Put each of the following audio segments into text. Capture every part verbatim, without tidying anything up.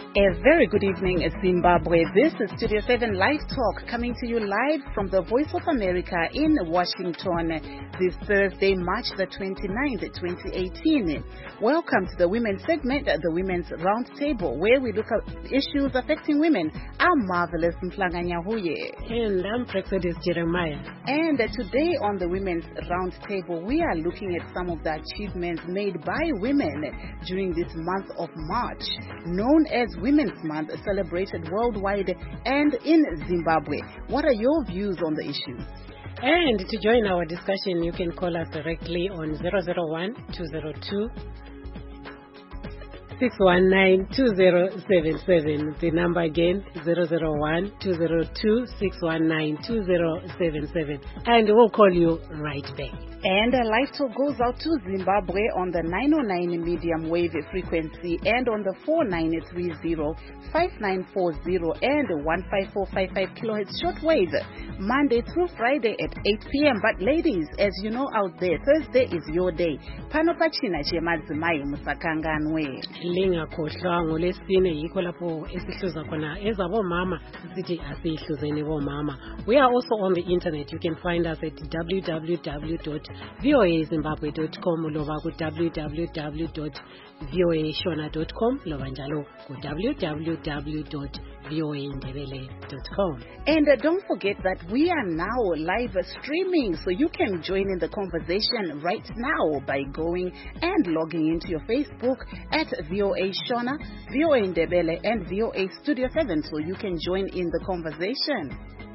A very good evening, Zimbabwe. This is Studio seven Live Talk coming to you live from the Voice of America in Washington this Thursday, March the twenty-ninth, twenty eighteen. Welcome to the Women's segment, the Women's Roundtable, where we look at issues affecting women. I'm Marvelous Mhlanganya Huye. And I'm Praxedis Jeremiah. And today on the Women's Roundtable, we are looking at some of the achievements made by women during this month of March, known as Women's Month, celebrated worldwide and in Zimbabwe. What are your views on the issue? And to join our discussion, you can call us directly on zero zero one, two zero two, six one nine, two zero seven seven. The number again, zero zero one, two zero two, six one nine, two zero seven seven. And we'll call you right back. And a live talk goes out to Zimbabwe on the nine oh nine medium wave frequency and on the four nine three zero, five nine four zero and one five four five five kilohertz shortwave, Monday through Friday at eight p.m. But ladies, as you know out there, Thursday is your day. Pano pachina chemadzimai musakanganwe. Linga khohlwa ngolesine yikho lapho esihluza khona ezabo mama sithi asihluzeni bo mama. We are also on the internet. You can find us at w w w dot v o a zimbabwe dot com loba ku w w w dot v o a shona dot com loba njalo ku w w w dot v o a ndebele dot com. And uh, don't forget that we are now live streaming, so you can join in the conversation right now by going and logging into your Facebook at V O A Shona, V O A Ndebele, and V O A Studio seven, so you can join in the conversation.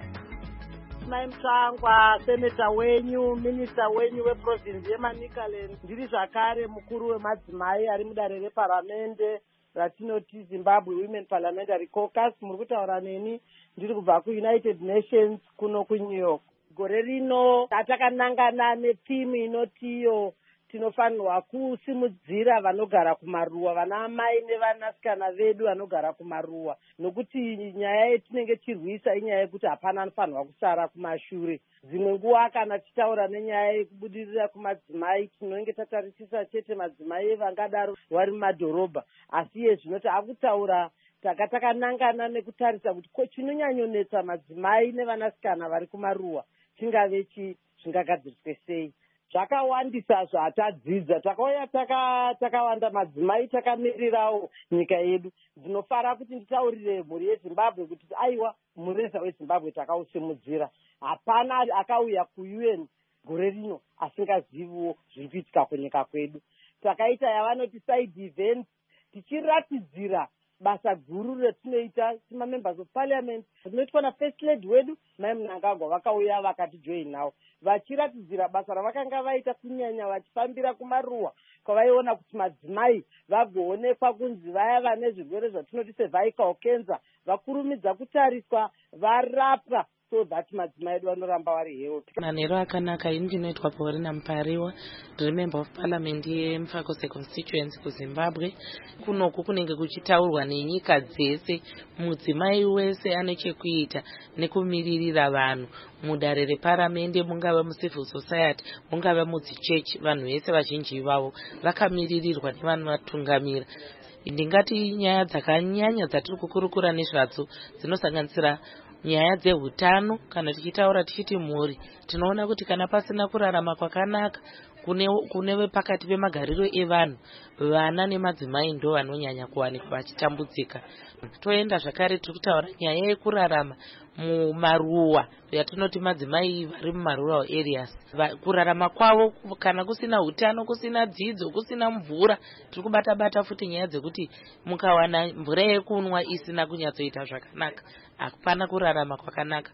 Maimsangwa seneta wenyu minister wenyu weprovince yeManicaland ndiri zvakare mukuru wemadzimai ari mudare reparamende ratinoti Zimbabwe Women Parliamentary Caucus. Muri kutaura neni ndiri kubva kuUnited Nations kuno kuNew York. Gore rino tatakanangana netimu inotiyo tinofanirwa kusimudzira vanogara kumaruwa, vana mai nevanasikana vedu vanogara kumaruwa, nokuti nyaya yetinenge tirwisa inyaya yekuti hapana anofanirwa kusara kumashure. Dzimwe nguva kana tichitaura nenyaya yekubudirira kumadzimai tinenge tatarisisa chete madzimai vangadaro vari mumadhorobha, asi iye zvino taakutaura takatakanangana nekutarisa kuti chinonyanyonetsa madzimai nevanasikana vari kumaruwa chingave chi zvingagadziriswe sei. Zvakawandisa zvatadzidza, takauya takawanda madzimai takamirirawo nyika yedu. Ndinofara kuti nditaurire mhuri yeZimbabwe kuti aiwa mureza weZimbabwe takausimudzira. Hapana akauya kuU N gore rino asingaziviwo zviri kuitika kunyika kwedu. Takaita yavanoti side events tichiratidzira basa guru retinoita tima members of parliament. Tinoitwa na first lady wedu Mai Mnangagwa vakauya vakatijoin nawo, vachiratidzira basa ravakanga vaita kunyanya vachifambira kumaruwa kwavaiona kuti madzimai vagoonekwa kunzi vaya vane zvirwere zvatinoti cervical cancer vakurumidza kutariswa varapwa, so that madzimai edu vanoramba vari healthy. Manero akanaka indinoitwa Paulina Mpariwa, ndiri member of parliament yeMfakose constituency kuZimbabwe. Kunoku kunenge kuchitaurwa nenyika dzese, mudzimai wese ane chekuita nekumiririra vanhu mudare reparamende, mungava mucivil society, mungava mudzichechi, vanhu vese vazhinji vavo vakamiririrwa nevanovatungamira. Ndingati nyaya dzakanyanya dzatiri kukurukura nezvadzo dzinosanganisira nyaya dzehutano. Kana tichitaura tichiti mhuri, tinoona kuti kana pasina kurarama kwakanaka kune kune pakati pemagariro evanhu, vana nemadzimai ndo vanonyanya kuwanikwa vachitambudzika. Toenda zvakare tiri kutaura nyaya yekurarama mumaruwa, yatinoti madzimai vari mumarural areas. Kurarama kwavo kana kusina hutano, kusina dzidzo, kusina mvura, tiri kubata bata futi nyaya dzekuti mukawana mvura yekunwa isina kunyatsoita zvakanaka, hapana kurarama kwakanaka.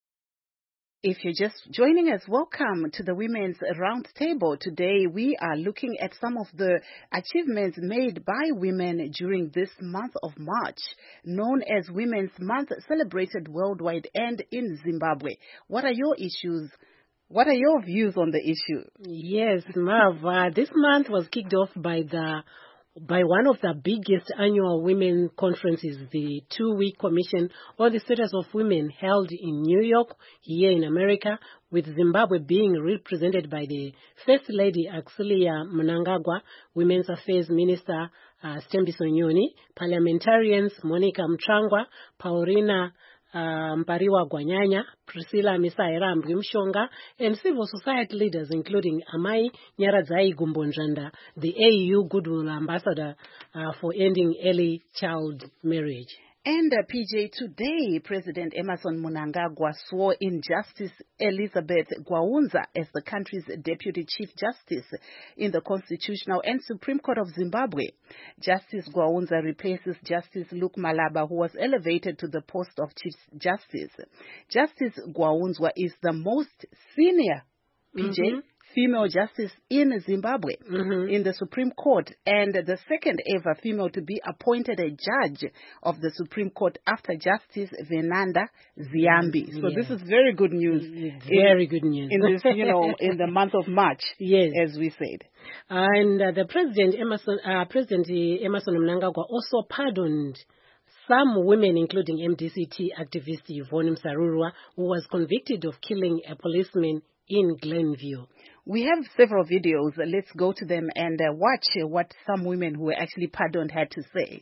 If you're just joining us, welcome to the Women's Roundtable. Today we are looking at some of the achievements made by women during this month of March, known as Women's Month, celebrated worldwide and in Zimbabwe. What are your issues? What are your views on the issue? Yes, Marv, uh, this month was kicked off by the by one of the biggest annual women conferences, the two-week commission on the status of women held in New York, here in America, with Zimbabwe being represented by the First Lady Axelia Mnangagwa, Women's Affairs Minister uh, Stembiso Nyoni, parliamentarians Monica Mtrangwa, Paulina uh, Mpariwa Gwanyanya, Priscilla Misaira Mshonga, and civil society leaders including Amai Nyaradzai Gumbonjanda, the A E U Goodwill Ambassador uh, for ending early child marriage. And uh, P J, today, President Emmerson Mnangagwa swore in Justice Elizabeth Gwaunza as the country's Deputy Chief Justice in the Constitutional and Supreme Court of Zimbabwe. Justice Gwaunza replaces Justice Luke Malaba, who was elevated to the post of Chief Justice. Justice Gwaunza is the most senior, P J, mm-hmm. female justice in Zimbabwe, mm-hmm. in the Supreme Court, and the second ever female to be appointed a judge of the Supreme Court after Justice Venanda Ziambi. So yeah. This is very good news. Very in, good news. In this, you know, in the month of March, yes. as we said. And uh, the President Emmerson, uh, President Emmerson Mnangagwa also pardoned some women, including M D C T activist Yvonne Msarurwa, who was convicted of killing a policeman in Glenview. We have several videos. Let's go to them and uh, watch uh, what some women who were actually pardoned had to say.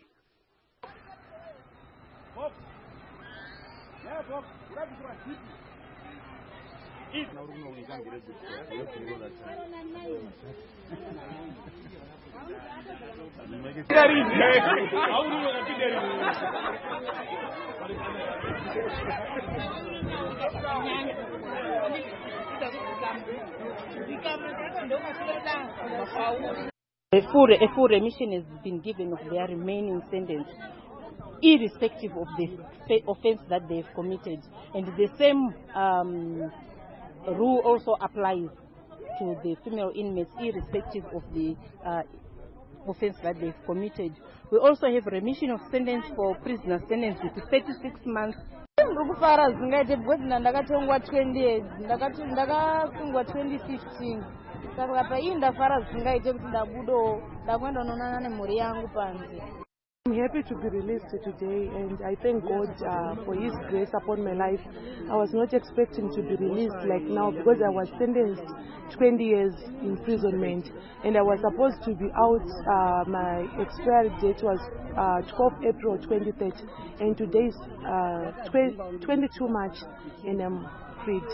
A full, a full remission has been given of their remaining sentence, irrespective of the offense that they've committed. And the same um, rule also applies to the female inmates, irrespective of the uh, offense that they've committed. We also have remission of sentence for prisoners sentenced to thirty-six months. Ndakufara zingaite because ndakatongwa twenty ndakasungwa twenty fifteen saka pa iyi ndafara zingaite kuti ndabudo ndakwenda nonana nemhuri yangu panze. I'm happy to be released today, and I thank God uh, for His grace upon my life. I was not expecting to be released like now because I was sentenced twenty years imprisonment, and I was supposed to be out. Uh, my expiry date was uh, twelfth April twenty thirty, and today's uh, twenty-second March, and I'm freed.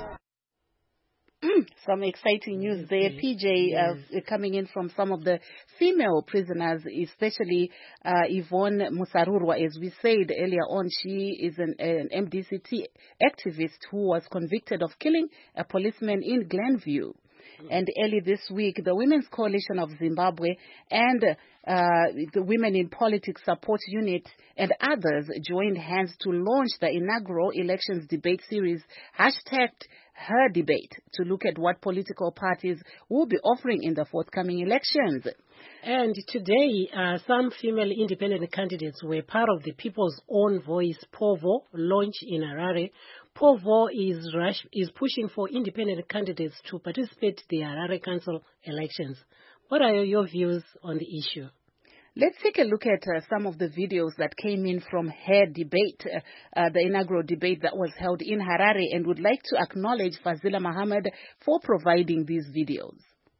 Some exciting news there, P J, uh, coming in from some of the female prisoners, especially uh, Yvonne Musarurwa. As we said earlier on, she is an, an M D C T activist who was convicted of killing a policeman in Glenview. And early this week, the Women's Coalition of Zimbabwe and uh, the Women in Politics Support Unit and others joined hands to launch the inaugural elections debate series, hashtagged Her Debate, to look at what political parties will be offering in the forthcoming elections. And today, uh, some female independent candidates were part of the People's Own Voice POVO launch in Harare. POVO is, rush, is pushing for independent candidates to participate in the Harare Council elections. What are your views on the issue? Let's take a look at uh, some of the videos that came in from Her Debate, uh, uh, the inaugural debate that was held in Harare, and would like to acknowledge Fazila Mohammed for providing these videos.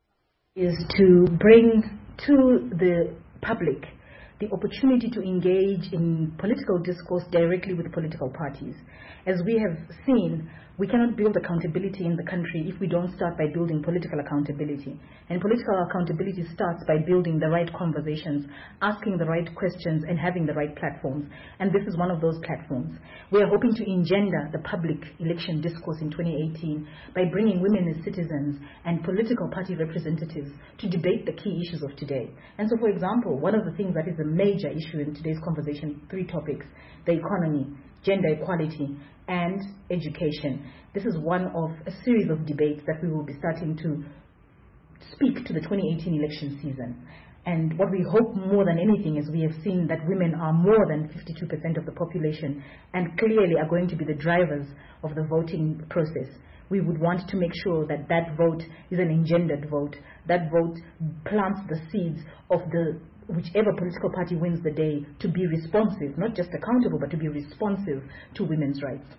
Is to bring to the public the opportunity to engage in political discourse directly with political parties. As we have seen, we cannot build accountability in the country if we don't start by building political accountability. And political accountability starts by building the right conversations, asking the right questions, and having the right platforms. And this is one of those platforms. We are hoping to engender the public election discourse in twenty eighteen by bringing women as citizens and political party representatives to debate the key issues of today. And so, for example, one of the things that is a major issue in today's conversation, three topics: the economy, gender equality, and education. This is one of a series of debates that we will be starting to speak to the twenty eighteen election season. And what we hope more than anything is we have seen that women are more than fifty-two percent of the population and clearly are going to be the drivers of the voting process. We would want to make sure that that vote is an engendered vote. That vote plants the seeds of the whichever political party wins the day to be responsive, not just accountable, but to be responsive to women's rights.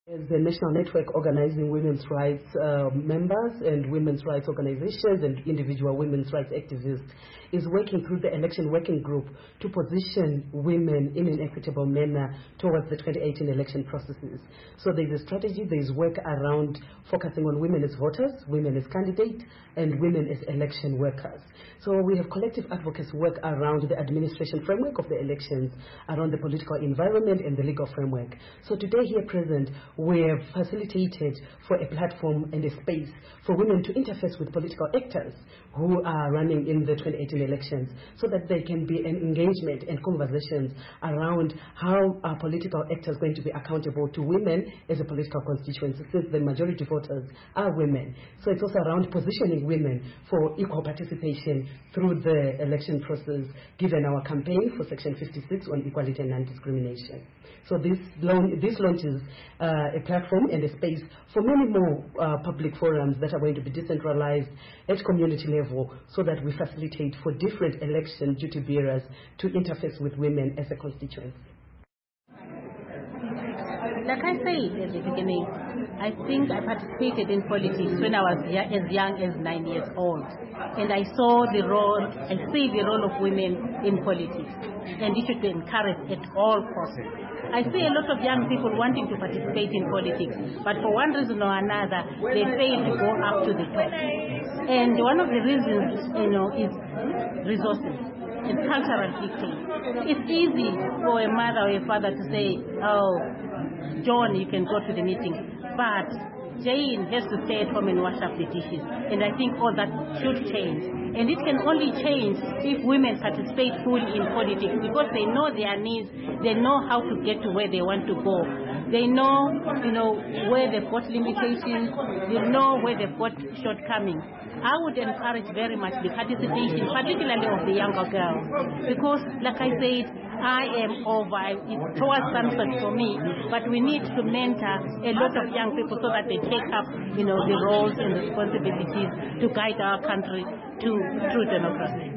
As the National Network organizing women's rights uh, members and women's rights organizations and individual women's rights activists is working through the election working group to position women in an equitable manner towards the twenty eighteen election processes. So there's a strategy, there's work around focusing on women as voters, women as candidates, and women as election workers. So we have collective advocates work around the administration framework of the elections, around the political environment and the legal framework. So today here present, we have facilitated for a platform and a space for women to interface with political actors who are running in the twenty eighteen elections, so that there can be an engagement and conversations around how are political actors going to be accountable to women as a political constituency, since the majority voters are women. So it's also around positioning women for equal participation through the election process, given our campaign for Section fifty-six on equality and non-discrimination. So this, launch, this launches uh, a platform and a space for many more uh, public forums that are going to be decentralized at community level, so that we facilitate for different election duty bearers to interface with women as a constituency. Like I said at the beginning, I think I participated in politics when I was as young as nine years old. And I saw the role, I see the role of women in politics. And it should be encouraged at all costs. I see a lot of young people wanting to participate in politics, but for one reason or another, they fail to go up to the top. And one of the reasons, you know, is resources and cultural dictate. It's easy for a mother or a father to say, oh, John, you can go to the meeting, but Jane has to stay at home and wash up the dishes. And I think all that should change. And it can only change if women participate fully in politics, because they know their needs, they know how to get to where they want to go. They know, you know, where they've got limitations, they know where they've got shortcomings. I would encourage very much the participation, particularly of the younger girls, because, like I said, I am over, it's towards sunset for me, but we need to mentor a lot of young people so that they take up, you know, the roles and responsibilities to guide our country to true democracy.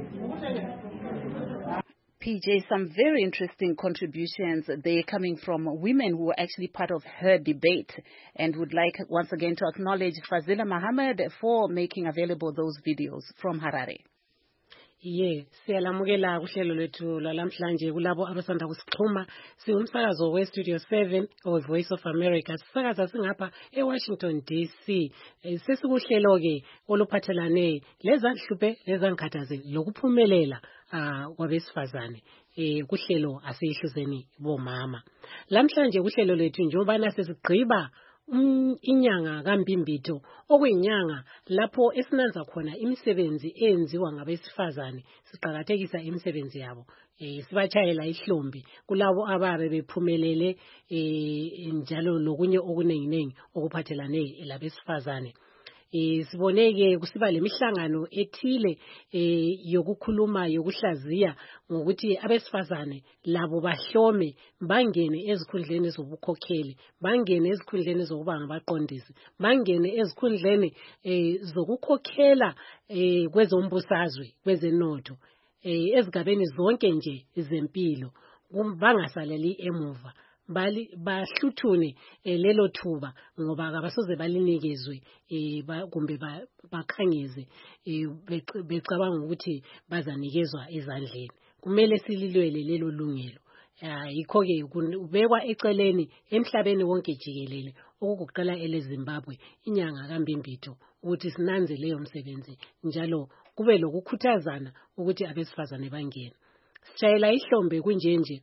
P J, some very interesting contributions. They're coming from women who were actually part of her debate, and would like once again to acknowledge Fazila Mohammed for making available those videos from Harare. Ye, siyalamukela kuhlelo lwethu lalamhlanje kulabo abasanda kusixhuma. Siwumsakazo we Studio seven or Voice of America. Sisakaza singapha eWashington D C. Sesikuhlelo ke oluphathelane lezanhluphe lezangikhathaze lokuphumelela ah kwabesifazane eh kuhlelo asihluzeni bomama. Lamhlanje kuhlelo lethu njengobana sesigqiba Um, inyanga kaMbimbito okuyinyanga lapho esinanza khona imisebenzi eyenziwa ngabesifazane, siqhakathekisa imisebenzi yabo, eh sibachayela ihlombi kulabo ababe bephumelele eh njalo lokunye okunenginengi okuphathelane labesifazane. Eh siboneke kusiba lemihlangano ethile eh yokukhuluma yokuhlaziya ngokuthi abesifazane labo bahlome bangene ezikhundleni zobukhokheli, bangene ezikhundleni zokuba ngabaqondisi, bangene ezikhundleni eh zokukhokhela eh kwezombusazwe, kwezenotho, eh ezigabeni zonke nje izempilo, bangasaleli emuva. Bali bahluthune lelo thuba ngoba abasoze balinikezwe eh kumbe bakhangeze becabanga ukuthi bazanikezwa ezandleni. Kumele sililwele lelo lungelo. Yikho ke ubekwa eceleni emhlabeni wonke jikelele okuqala eleZimbabwe inyanga kaMbimbito ukuthi sinanze leyo msebenzi njalo kube lokukhuthazana ukuthi abesifazane bangene. Sishayela ihlombe kunjenje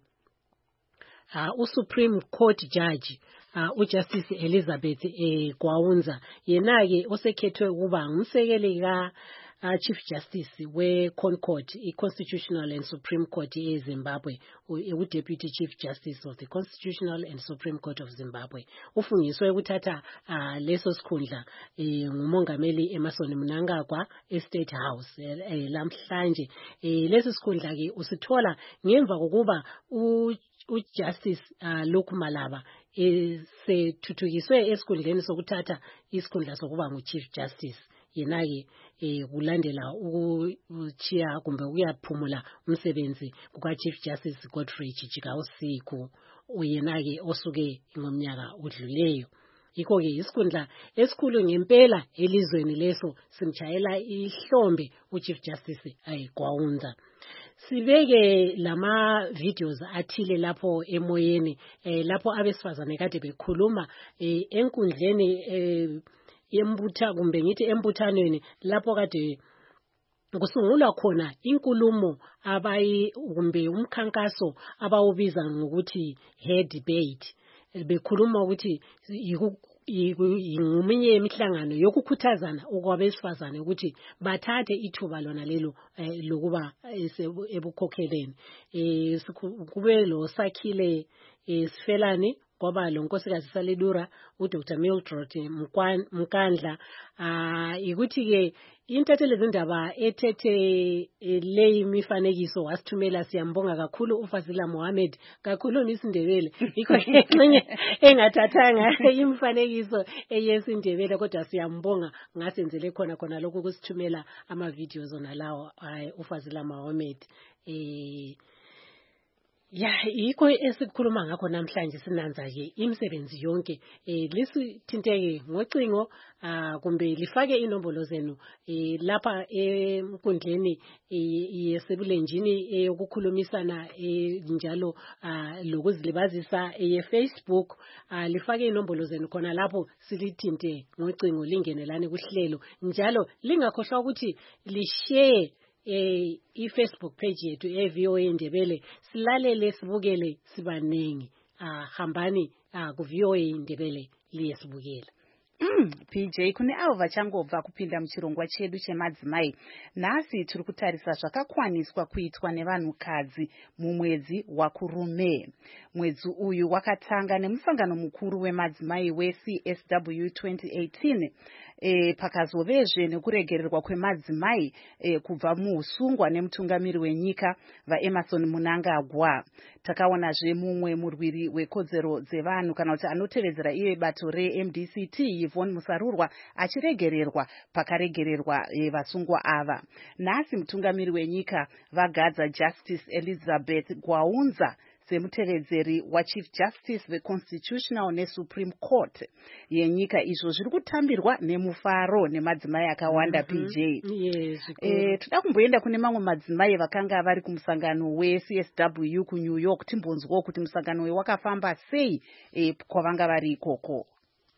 Uh, uSupreme Court Judge uh, uJustice Elizabeth eh, Gwaunza yena-ke osekhethwe ukuba ngumsekeli ka uh, Chief Justice we-Concord, i-Constitutional and Supreme Court eZimbabwe, u-Deputy Chief Justice of the Constitutional and Supreme Court of Zimbabwe. Ufungiswe ukuthatha uh, leso sikhundla eh, ngumongameli Emmerson Mnangagwa eState House eh, eh, lamhlanje. Eh, leso sikhundla ke usithola ngemva kokuba u uJustice uh, Luke Malaba esethuthukiswe esikhundleni sokuthatha isikhundla sokuba ngu Chief Justice. yena-ke um kulandela ukuchiya kumbe ukuyaphumula umsebenzi kuka-Chief Justice Godfrey Chijika Usiku yena-ke osuke ngomnyaka odluleyo. Yikho-ke isikhundla esikhulu ngempela elizweni leso simchayela ihlombe uChief Justice Gwaunza. Sibeke lama videos athile lapho emoyeni eh, lapho abesifazane kade bekhuluma eh, enkundleni eh, yembutha kumbe ngithi embuthanweni lapho kade kusungulwa khona inkulumo abayi kumbe umkhankaso abawubiza ngokuthi head debate. Bekhuluma ukuthi ngumunye yemihlangano yokukhuthazana okwabesifazane ukuthi bathathe ithuba lona lelo lokuba ebukhokheleni. Eh kube lo Sakhile Sifelani kwaba lo nkosikazi Saledura uDr Mildred Mkandla ah ikuthi ke intatheli zindaba ethethe le imifanekiso wasithumela siyambonga kakhulu uFazila Mohammed kakhulu isindebele ikho enye engathathanga imifanekiso eyesindebele kodwa siyambonga ngasenzele khona khona lokho kusithumela ama videos ona lawo uFazila Mohammed eh ya yikho esikhuluma ngakho namhlanje sinanza ke imisebenzi yonke eh lisithinteke ngocingo ah kumbe lifake inombolo zenu eh lapha enkundleni yesebulenjini eyokukhulumisana njalo lokuzilibazisa eFacebook lifake inombolo zenu khona lapho silithinte ngocingo lingenelane kuhlelo njalo lingakhohlwa ukuthi lishare eh iFacebook page yethu eV O A Ndebele silalele sibukele sibaningi ah hambani ah ku V O A Ndebele liyesibukela. Mm, P J kune avo vachangobva kupinda muchirongwa chedu chemadzimai nhasi tiri kutarisa zvakakwaniswa kuitwa nevanhukadzi mumwedzi wakurume. Mwedzi uyu wakatanga nemusangano mukuru wemadzimai weC S W twenty eighteen e, pakazovezve nekuregererwa kwemadzimai e, kubva muusungwa nemutungamiri wenyika vaEmerson Mnangagwa. Takaonazve mumwe murwiri wekodzero dzevanhu kana kuti anotevedzera iye bato reM D C T Yvonne Musarurwa achiregererwa pakaregererwa e, vasungwa ava. Nhasi mutungamiri wenyika vagadza Justice Elizabeth Gwaunza semutevedzeri waChief Justice veConstitutional neSupreme Court yenyika. Izvo zviri kutambirwa nemufaro nemadzimai akawanda. mm-hmm. P J yes, eh toda kumboenda kune mamwe madzimai vakanga vari kumusangano weC S W kuNew York timbonzwawo kuti musangano uyu wakafamba sei eh, kwavanga vari ikoko.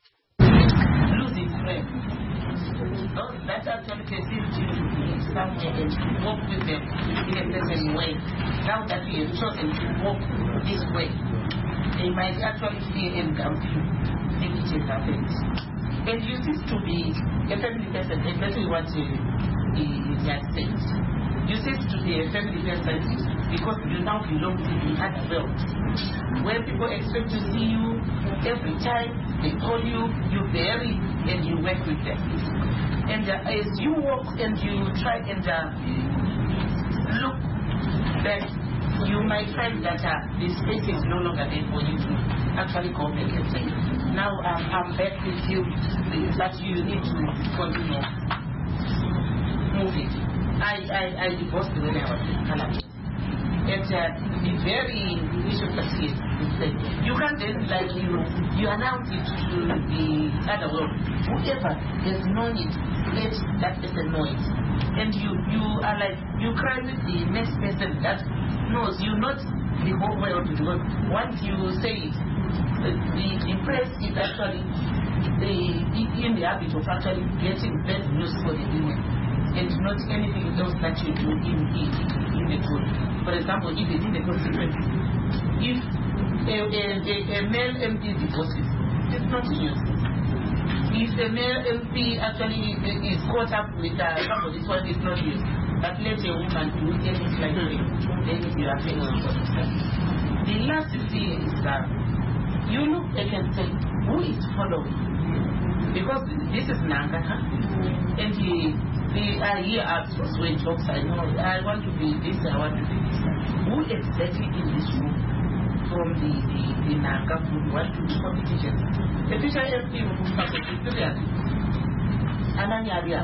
Those that actually perceived you to be somewhere and to walk with them in a certain way. Now that you have chosen to walk this way, they might actually see and come to negative effects. And you cease to be a family person, exactly what the United States. You cease to be a family person because you now belong to the other world, where people expect to see you every time, they call you, you vary, and you work with them. And uh, as you walk and you try and uh, look back, you might find that uh, the space is no longer there for you to actually go back and say, now um, I'm back with you, that you need to continue moving. I, I, I divorced when I was in Canada. And uh, the very issue succeed. You can't then, like you, you announce it to the other world. Whoever has known it, let that person know it. And you, you are like, you cry with the next person that knows you, not the whole world. Because once you say it, the, the press is actually the, in the habit of actually getting bad news for the women. And not anything else that you do in, in, in the truth. For example, if it's in the constituency, if a, a, a, a male M P divorces, it's not news. If a male M P actually is caught up with uh, somebody's one, it's not news. But let a woman do anything like that, then you are paying for it. The last thing is that you look back and say, who is following? Because this is Nanga, huh? And he The uh, here are when talks, I know, I want to be this, I want to be this. Who exactly in this room from the, the, the Nanga would want to be competition? The future F P will come back to Ananya,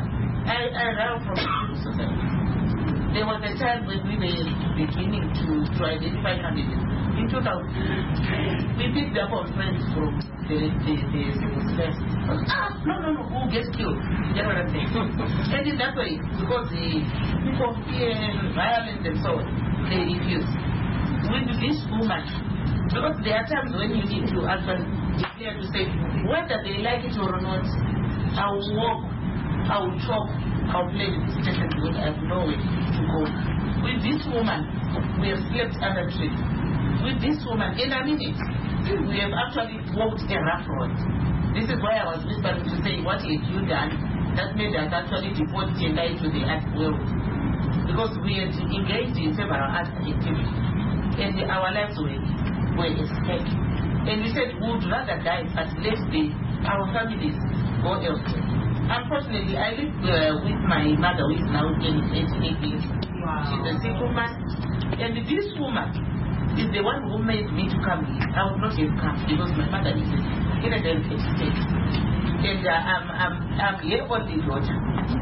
I, I ran from civil society. There was a time when we were beginning to, to identify candidates. In two thousand, we picked up our friends from the, the, the civil society. Ah, no, no, no, who gets killed? You know what I'm saying? And in that way, because the people fear violence and so on, they refuse. With this woman, because there are times when you need to actually declare to say, whether they like it or not, I will walk, I will talk, I will play with this person because I have nowhere to go. With this woman, we have slept under trees. With this woman, in a minute, we have actually walked a rough road. This is why I was whispering to say, what have you done that made us actually deport gender into the art world? Because we had engaged in several art activities, and our lives were, were at stake. And we said we would rather die, but let the, our families go elsewhere. Unfortunately, I live uh, with my mother, who is now eighty-eight years. Wow. She's a single woman. And this woman is the one who made me to come here. I would not have come because my mother is in a delicate state. And uh, I'm, I'm, I'm her only daughter.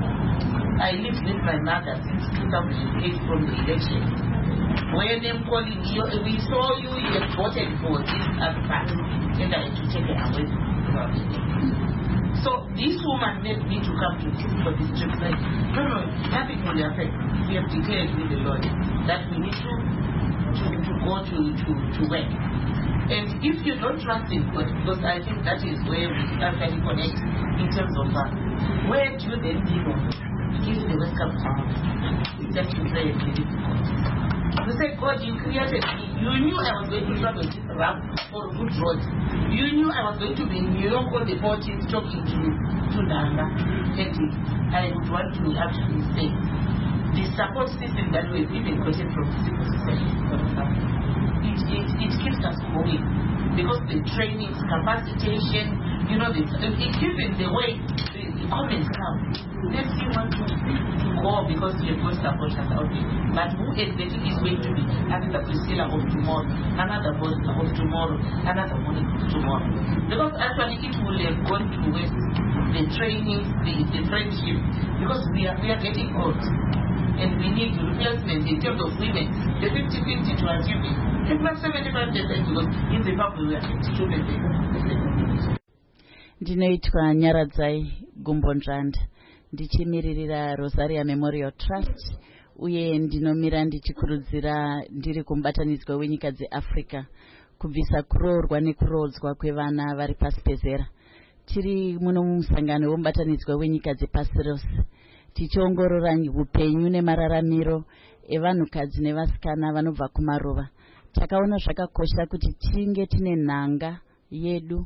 I lived with my mother since two thousand eight from the election. When I'm calling you, we saw you, you have voted for this as part, and I had to take her away from you. So this woman made me to come to this for this trip. Like, no, no, nothing will happen. We have declared with the Lord that we need to to, to go to, to, to work. And if you don't trust in God, because I think that is where we actually connect in terms of uh, where do you then live on? Give the welcome sound. That you pray and believe in God. You said, God, you created me. You knew I was going to travel this route for a good road. You knew I was going to be in New York on the fourteenth talking to, to Nanga. And I would want to actually say, the support system that we've even gotten from civil society, it, it, it keeps us going. Because the trainings, capacitation, you know, the, it, even the way the, the comments come, makes you want to, to go because you've got supporters out there. But who exactly is going to be another Priscilla of tomorrow, another Boston of tomorrow, another morning of tomorrow? Because actually it will have gone to waste the training, the, the friendship, because we are, we are getting old. And we need replacement in terms of women. The fifty fifty to achieve it. It's not seventy-five percent because in the public we are fifty-two percent. Ndinoitwa Nyaradzai Gumbonjanda, ndichimiririra Rosaria Memorial Trust, uye ndinomira ndichikurudzira ndiri kumubatanidzwa wenyika dzeAfrica kubvisa kuroorwa nekurodzwa kwevana vari pasi pezera. Tiri muno mumusangano womubatanidzwa wenyika dzepasi rose, tichiongorora upenyu nemararamiro evanhukadzi nevasikana vanobva kumaruva. Takaona zvakakosha kuti tinge tine nhanga yedu,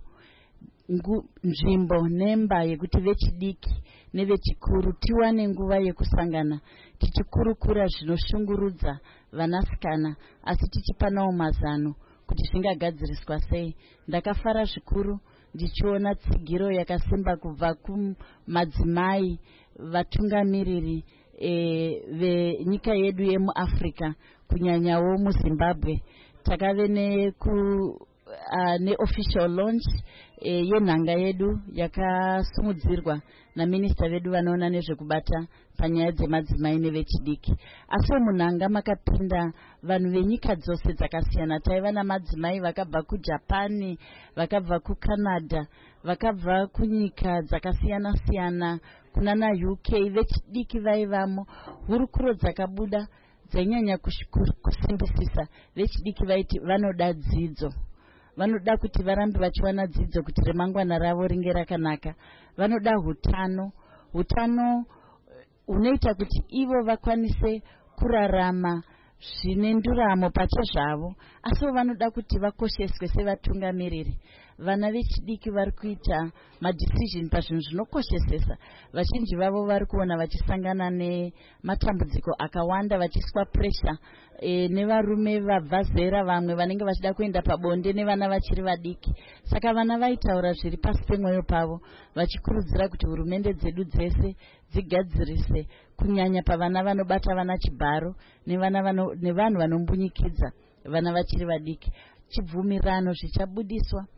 nzvimbo nemba yekuti vechidiki nevechikuru tiwane nguva yekusangana tichikurukura zvinoshungurudza vanasikana, asi tichipanawo mazano kuti zvingagadziriswa sei. Ndakafara zvikuru ndichiona tsigiro yakasimba kubva kumadzimai vatungamiriri e, venyika yedu yemuAfrica, kunyanyawo muZimbabwe. Takave neku uh, neofficial launch e, yenhanga yedu yakasumudzirwa naminista vedu vanoona nezvekubata panyaya dzemadzimai nevechidiki. Asi munhanga makapinda vanhu venyika dzose dzakasiyana. Taiva namadzimai vakabva kuJapani, vakabva kuCanada, vakabva kunyika dzakasiyana siyana, kunana U K, vechidiki vaivamo. Hurukuro dzakabuda dzainyanya kusimbisisa vechidiki vaiti vanoda dzidzo. Vanoda kuti varambe vachiwana dzidzo kuti remangwana ravo ringe rakanaka. Vanoda hutano, hutano unoita kuti ivo vakwanise kurarama zvine nduramo pachezvavo, asi vanoda kuti vakosheswe sevatungamiriri. Vana vechidiki vari kuita madecision pazvinhu zvinokoshesesa. Vazhinji vavo vari kuona vachisangana nematambudziko akawanda, vachiiswa pressure e, nevarume vabva zera, vamwe vanenge vachida kuenda pabonde nevana vachiri vadiki. Saka vana vaitaura zviri pasi pemwoyo pavo, vachikurudzira kuti hurumende dzedu dzese dzigadzirise kunyanya pavana vanobata vana chibharo nevana vano, nevanhu vanombunyikidza vana vachiri vadiki. Chibvumirano zvichabudiswa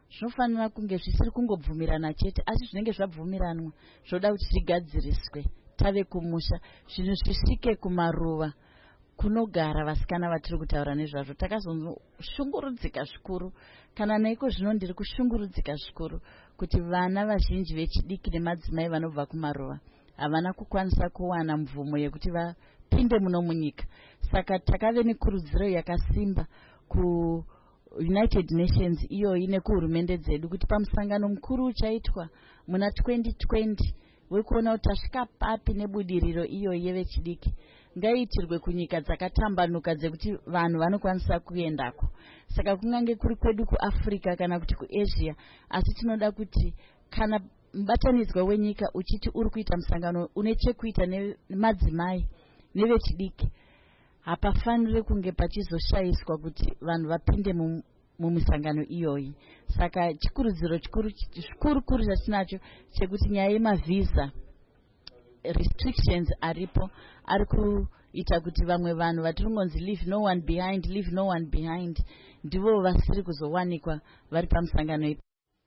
zvinofanira kunge zvisiri kungobvumirana chete, asi zvinenge zvabvumiranwa zvoda kuti zvigadziriswe tave kumusha zvinhu zvisvike kumaruva kunogara vasikana vatiri kutaura nezvazvo. Takazongoshungurudzika zvikuru kana naiko zvino ndiri kushungurudzika zvikuru kuti vana vazhinji vechidiki nemadzimai vanobva kumaruva havana kukwanisa kuwana mvumo yekuti vapinde muno munyika. Saka takave nekurudziro yakasimba ku United Nations iyoyi nekuhurumende dzedu kuti pamusangano mukuru uchaitwa muna twenty twenty wekuona kuti tasvika papi nebudiriro iyoyi yevechidiki ngaitirwe kunyika dzakatambanuka dzekuti vanhu vanokwanisa kuendako. Saka kungange kuri kwedu kuAfrica kana kuti kuAsia, asi tinoda kuti kana mubatanidzwa wenyika uchiti uri kuita musangano une chekuita nemadzimai nevechidiki, hapafaniri kunge pachizoshayiswa kuti vanhu vapinde mumisangano iyoyi. Saka chikurudziro chikuru chikuru kuru chatinacho chekuti nyaya yemavisa restrictions aripo ari kuita kuti vamwe vanhu vatiringonzi leave no one behind leave no one behind ndivo vasiri kuzowanikwa vari pamusangano ipo.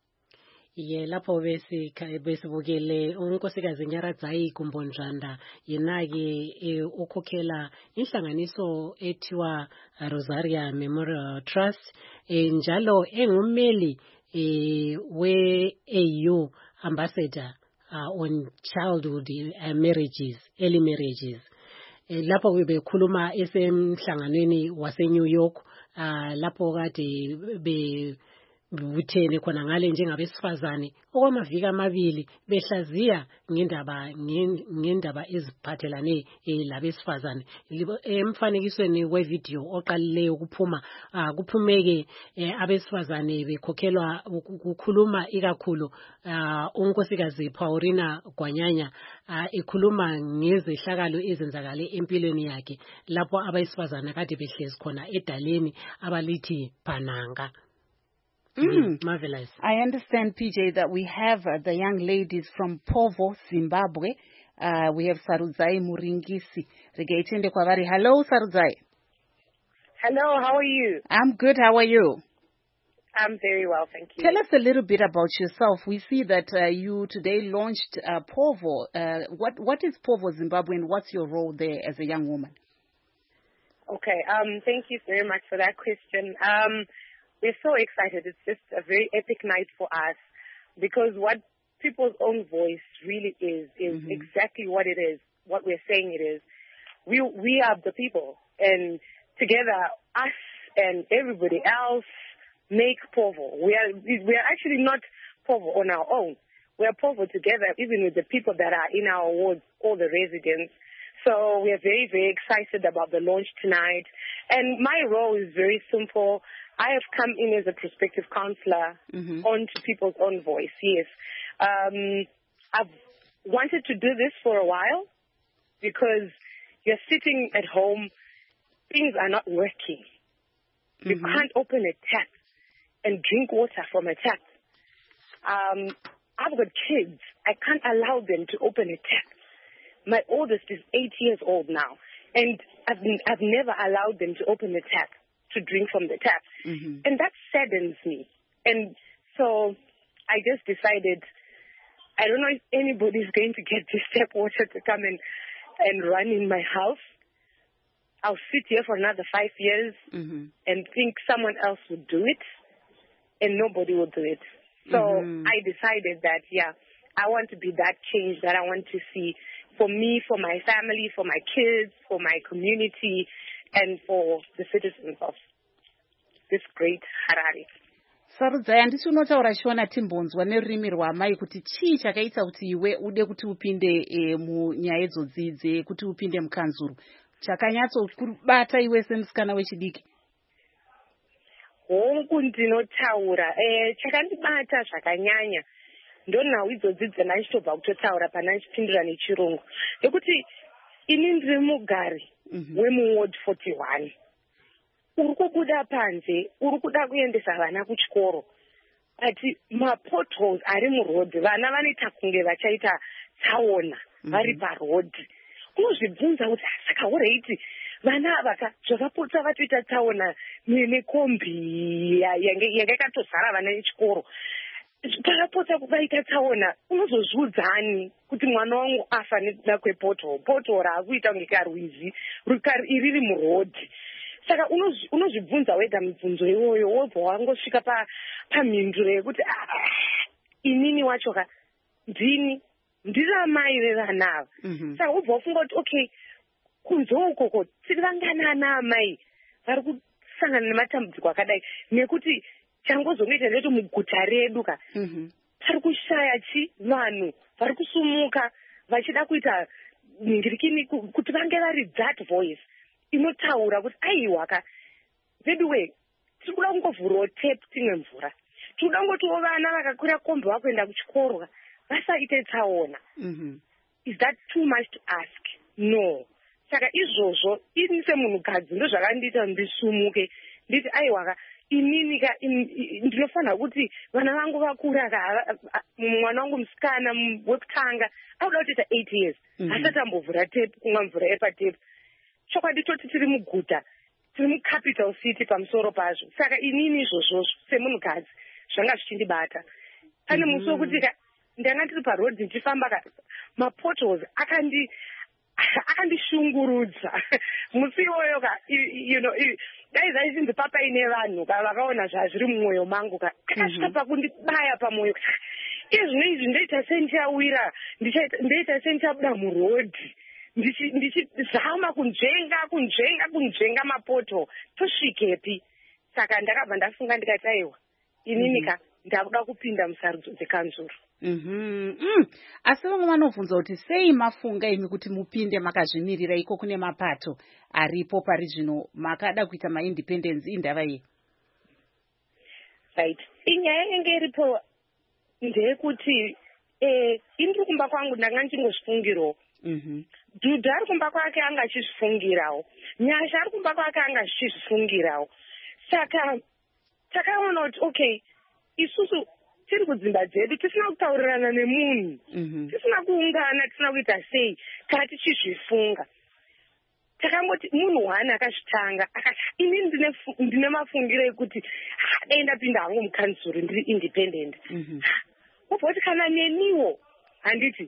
Ye lapho bese besibukele unkosikazi Nyaradzai Kumbonjanda yena-ke e, ukhokhela inhlanganiso ethiwa Rosaria Memorial Trust e, njalo engummeli e, we-A U ambassador uh, on childhood uh, marriages, early marriages. E, lapho bekhuluma esemhlanganweni wase New York uh, lapho kade be buthene khona ngale njengabesifazane okwamaviki amabili behlaziya ngendaba ngendaba eziphathelane labesifazane. Emfanekisweni wevideo oqalileyo kuphuma kuphumeke abesifazane bekhokhelwa ukukhuluma ikakhulu unkosikazi Paulina Gwanyanya ekhuluma ngezehlakalo ezenzakale empilweni yakhe lapho abesifazane kade behlezi khona edaleni abalithi Pananga. Mm. Marvelous. I understand, P J, that we have uh, the young ladies from Povo, Zimbabwe. Uh, we have Sarudzai Muringisi. Hello, Sarudzai. Hello, how are you? I'm good. How are you? I'm very well, thank you. Tell us a little bit about yourself. We see that uh, you today launched uh, Povo. Uh, what What is Povo Zimbabwe, and what's your role there as a young woman? Okay, um, thank you very much for that question. Um, We're so excited. It's just a very epic night for us because what people's own voice really is, is mm-hmm. exactly what it is, what we're saying it is. We we are the people, and together, us and everybody else make Povo. We are, we are actually not Povo on our own. We are Povo together, even with the people that are in our wards, all the residents. So we are very, very excited about the launch tonight. And my role is very simple. I have come in as a prospective counselor mm-hmm. onto people's own voice, yes. Um, I've wanted to do this for a while because you're sitting at home, things are not working. Mm-hmm. You can't open a tap and drink water from a tap. Um, I've got kids. I can't allow them to open a tap. My oldest is eight years old now, and I've, been, I've never allowed them to open the tap, to drink from the tap. Mm-hmm. And that saddens me. And so I just decided, I don't know if anybody's going to get this tap water to come and, and run in my house. I'll sit here for another five years mm-hmm. and think someone else would do it, and nobody will do it. So mm-hmm. I decided that, yeah, I want to be that change that I want to see for me, for my family, for my kids, for my community, and for the citizens of this great Harare. Sarudzai, handisi unotaura Shona timbonzwa nerurimi rwamai kuti chii chakaita kuti iwe ude kuti upinde e, munyaya idzodzidze kuti upinde mukanzuru chakanyatsokubata iwe semusikana wechidiki? Hongu ndinotaura eh, chakandibata zvakanyanya ndonhau idzodzi dzandachitobva kutotaura pana ndichipindura nechirungu nekuti ini ndiri mugari mm-hmm. wemuward forty-one. Uri kubuda panze, uri kuda kuendesa vana kuchikoro, but mapotholes ari murodhi, vana vanoita kunge vachaita tsaona vari parodhi. Unozvibvunza kuti saka ureiti vana ava zvakapotsa vatoita tsaona nekombi yanga yakatozara vana vechikoro. pakapota kubaita tsaona unozozviudzani kuti mwana wangu afa nekuda kwepoto poto raakuita kunge karwizi iriri murodhi. Saka unozvibvunza wega mibvunzo iyoyo wobva wangosvika pamhinduro yekuti inini wacho ka ndini ndiri amai vevana ava. Saka wobva wafunga kuti okay, kunze ukoko tiri vangana ana amai vari kusangana nematambudziko akadai, nekuti changozongoita ndeti muguta redu ka pari kushaya chi vanhu vari kusumuka vachida kuita ningirikini kuti vange vari that voice inotaura kuti aiwa ka veduwe tiri kuda kungovhurawo tape timwe mvura, tiri kuda kungotiwo vana vakakwira kombe vakuenda kuchikoro ka vasaite tsaona. Is that too much to ask? No. Saka izvozvo ini semunhukadzi ndo zvakandiita ndisumuke nditi aiwa ka inini ka ndinofanira kuti vana vangu vakura ka mwana wangu musikana wekutanga auda kutoita eight years asati ambovhura tape kumwa mvura yepatape. Chokwadi toti tiri muguta tiri mucapital city pamusoro pazvo. Saka inini izvozvozvo semunhukadzi zvanga zvichindibata. Pane musi wokuti ka ndanga ndiri parodhi ndichifamba ka mapotholes akandi akandishungurudza musi iwoyo ka you know dai zaizinzi papa ine vanhu ka vakaona zvazviri mumwoyo mangu ka akasvika pakundibaya pamwoyo. Iye zvino izvi ndoita sendichawira ndoita sendichabuda murodhi ndichizama kunzvenga kunzvenga kunzvenga mapoto tosvikepi. Saka ndakabva ndafunga ndikati aiwa inini ka ndakuda kupinda musarudzo dzekanzuro. Asi vamwe vanobvunza kuti sei mafunga imi kuti mupinde makazvimirira iko kune mapato aripo pari zvino makada kuita maindependence indava iyi? Right. Inyaya inenge iripo ndeyekuti eh indiri kumba kwangu ndanga ndichingozvifungirawo. Dhudhu ari kumba kwake anga achizvifungirawo, Nyasha ari kumba kwake anga achizvifungirawo. Saka takaona kuti okay, isusu tiri kudzimba dzedu tisina kutaurirana nemunhu, tisina kuungana, tisina kuita sei kana tichizvifunga. Takangoti munhu wani akazvitanga akati ini ndine mafungiro ekuti dai ndapinda hangu mukanzuro ndiri independent. Wobva kuti kana neniwo handiti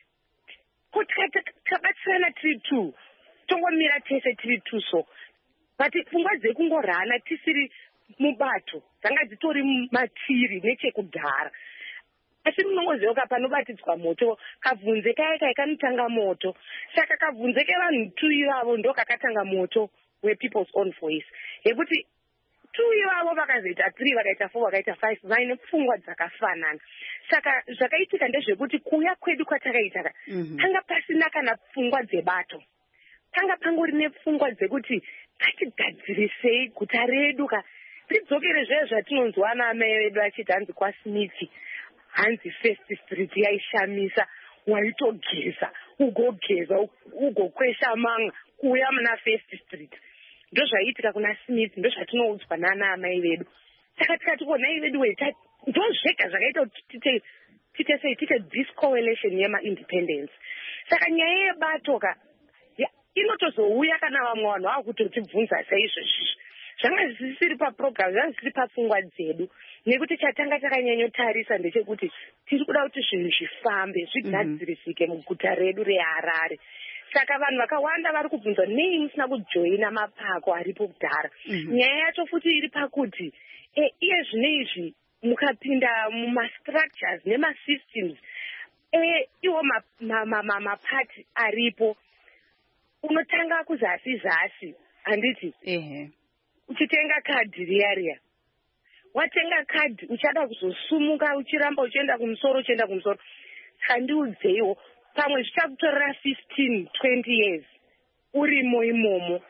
ko takabatsirana tiri two tongomira tese tiri two so but pfungwa dzekungorhana tisiri mubato dzanga dzitori matiri nechekudhara. Asi munongoziva ka panobatidzwa moto kabvunze kaya kaya kanotanga moto. Saka kabvunze kevanhu two ivavo ndo kakatanga moto wepeople's own voice yekuti two ivavo vakazoita three vakaita four vakaita five vaine pfungwa dzakafanana. Saka zvakaitika ndezvekuti kuuya kwedu kwatakaita ka panga pasina kana pfungwa dzebato, panga pangori nepfungwa dzekuti ngatigadzirisei guta redu ka tidzokere zviya zvatinonzwa naamai vedu achiti hanzi kwaSmith hanzi First Street yaishamisa, waitogeza ugogeza ugokwesha manga kuuya muna First Street. Ndo zvaiitika kuna Smith, ndo zvatinoudzwa nana amai vedu. Saka tikati ko nai vedu weta ndo zvega zvakaita kuti tite tite sei tite discoalition yema independence. Saka nyaya yebato ka inotozouya kana vamwe vanhu vakutotibvunza saizvozvi. Zvanga zvisiri paprogram, zvanga zvisiri papfungwa dzedu, nekuti chatanga takanyanyotarisa ndechekuti tiri kuda kuti zvinhu zvifambe zvigadzirisike muguta redu reHarare. Saka vanhu vakawanda vari kubvunzwa nei musina kujoina mapako aripo kudhara. Nyaya yacho futi iri pakuti iye zvino izvi mukapinda mumastructures nemasystems iwo mapati aripo unotanga kuzasi zasi handiti uchitenga kadhi riya riya, watenga kadhi uchada kuzosumuka uchiramba uchienda kumusoro uchienda kumusoro. Handiudzeiwo pamwe zvichakutorera fifteen twenty years urimo imomo,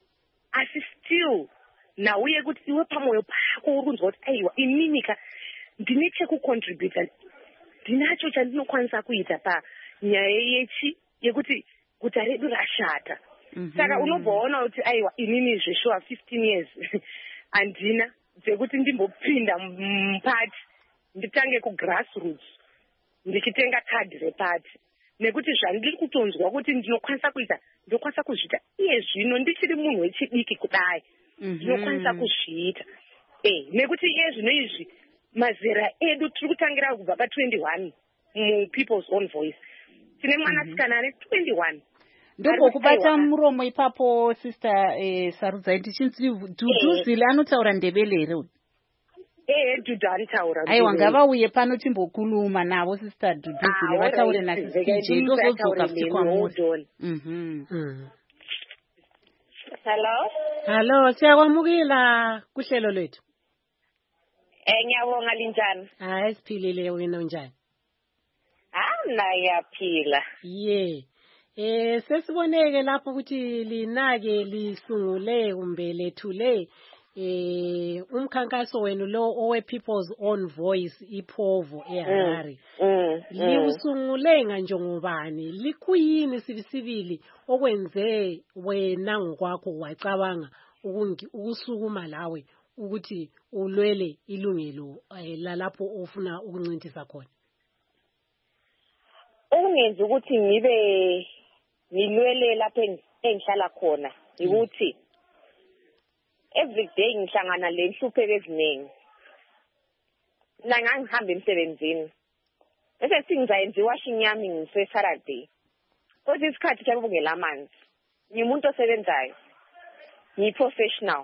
asi still nauye kuti iwe pamwoyo pako uri kunzwa kuti aiwa ininika ndine chekucontributa, ndinacho chandinokwanisa kuita panyaya yechi yekuti guta redu rashata. Saka unobva waona kuti aiwa inini zveshuwa fifteen years handina dzekuti ndimbopinda mupati nditange kugrassroots ndichitenga kadhi repati, nekuti zvandiri kutonzwa kuti ndinokwanisa kuita ndinokwanisa kuzviita iye zvino ndichiri munhu wechidiki kudai ndinokwanisa kuzviita. Eh, nekuti iye zvino izvi mazera edu tiri kutangira kubva pa twenty-one mu people's own voice. Tine mwanasikana ne twenty-one. Ndokubata muromo ipapo sister eh, Sarudza ndichinzi Duduzile anotaura Ndebele here. Eh Dudu anotaura. Aiwa ngavauye pano timbokuluma navo sister Duduzile vataure na sister J tozodzoka futi kwamuri. Mhm. Hello. Hello, siyakwamukela kuhlelo lwethu. Eh ngiyabonga linjani? Hayi siphilile wena unjani? Ah nayaphila. Yeah. Eh sesiboneke lapho ukuthi linake lisungule kumbe lethule eh umkhankaso wenu lo owe People's Own Voice iPhovo eHarare. Mm. Liusungule nganjengobani? Likuyini sibisibili okwenze wena ngokwakho wacabanga ukusukuma lawe ukuthi ulwele ilungelo lalapho ofuna ukuncintisa khona? Ungenza ukuthi ngibe ngilwele lapha engihlala khona ukuthi every day ngihlangana lenhlupheko eziningi. La ngangihamba emsebenzini. Bese singizayenza iwashing yami ngise Saturday. Kodwa isikhathi sami kungela amanzi. Ngimuntu osebenzayo. Ngiprofessional.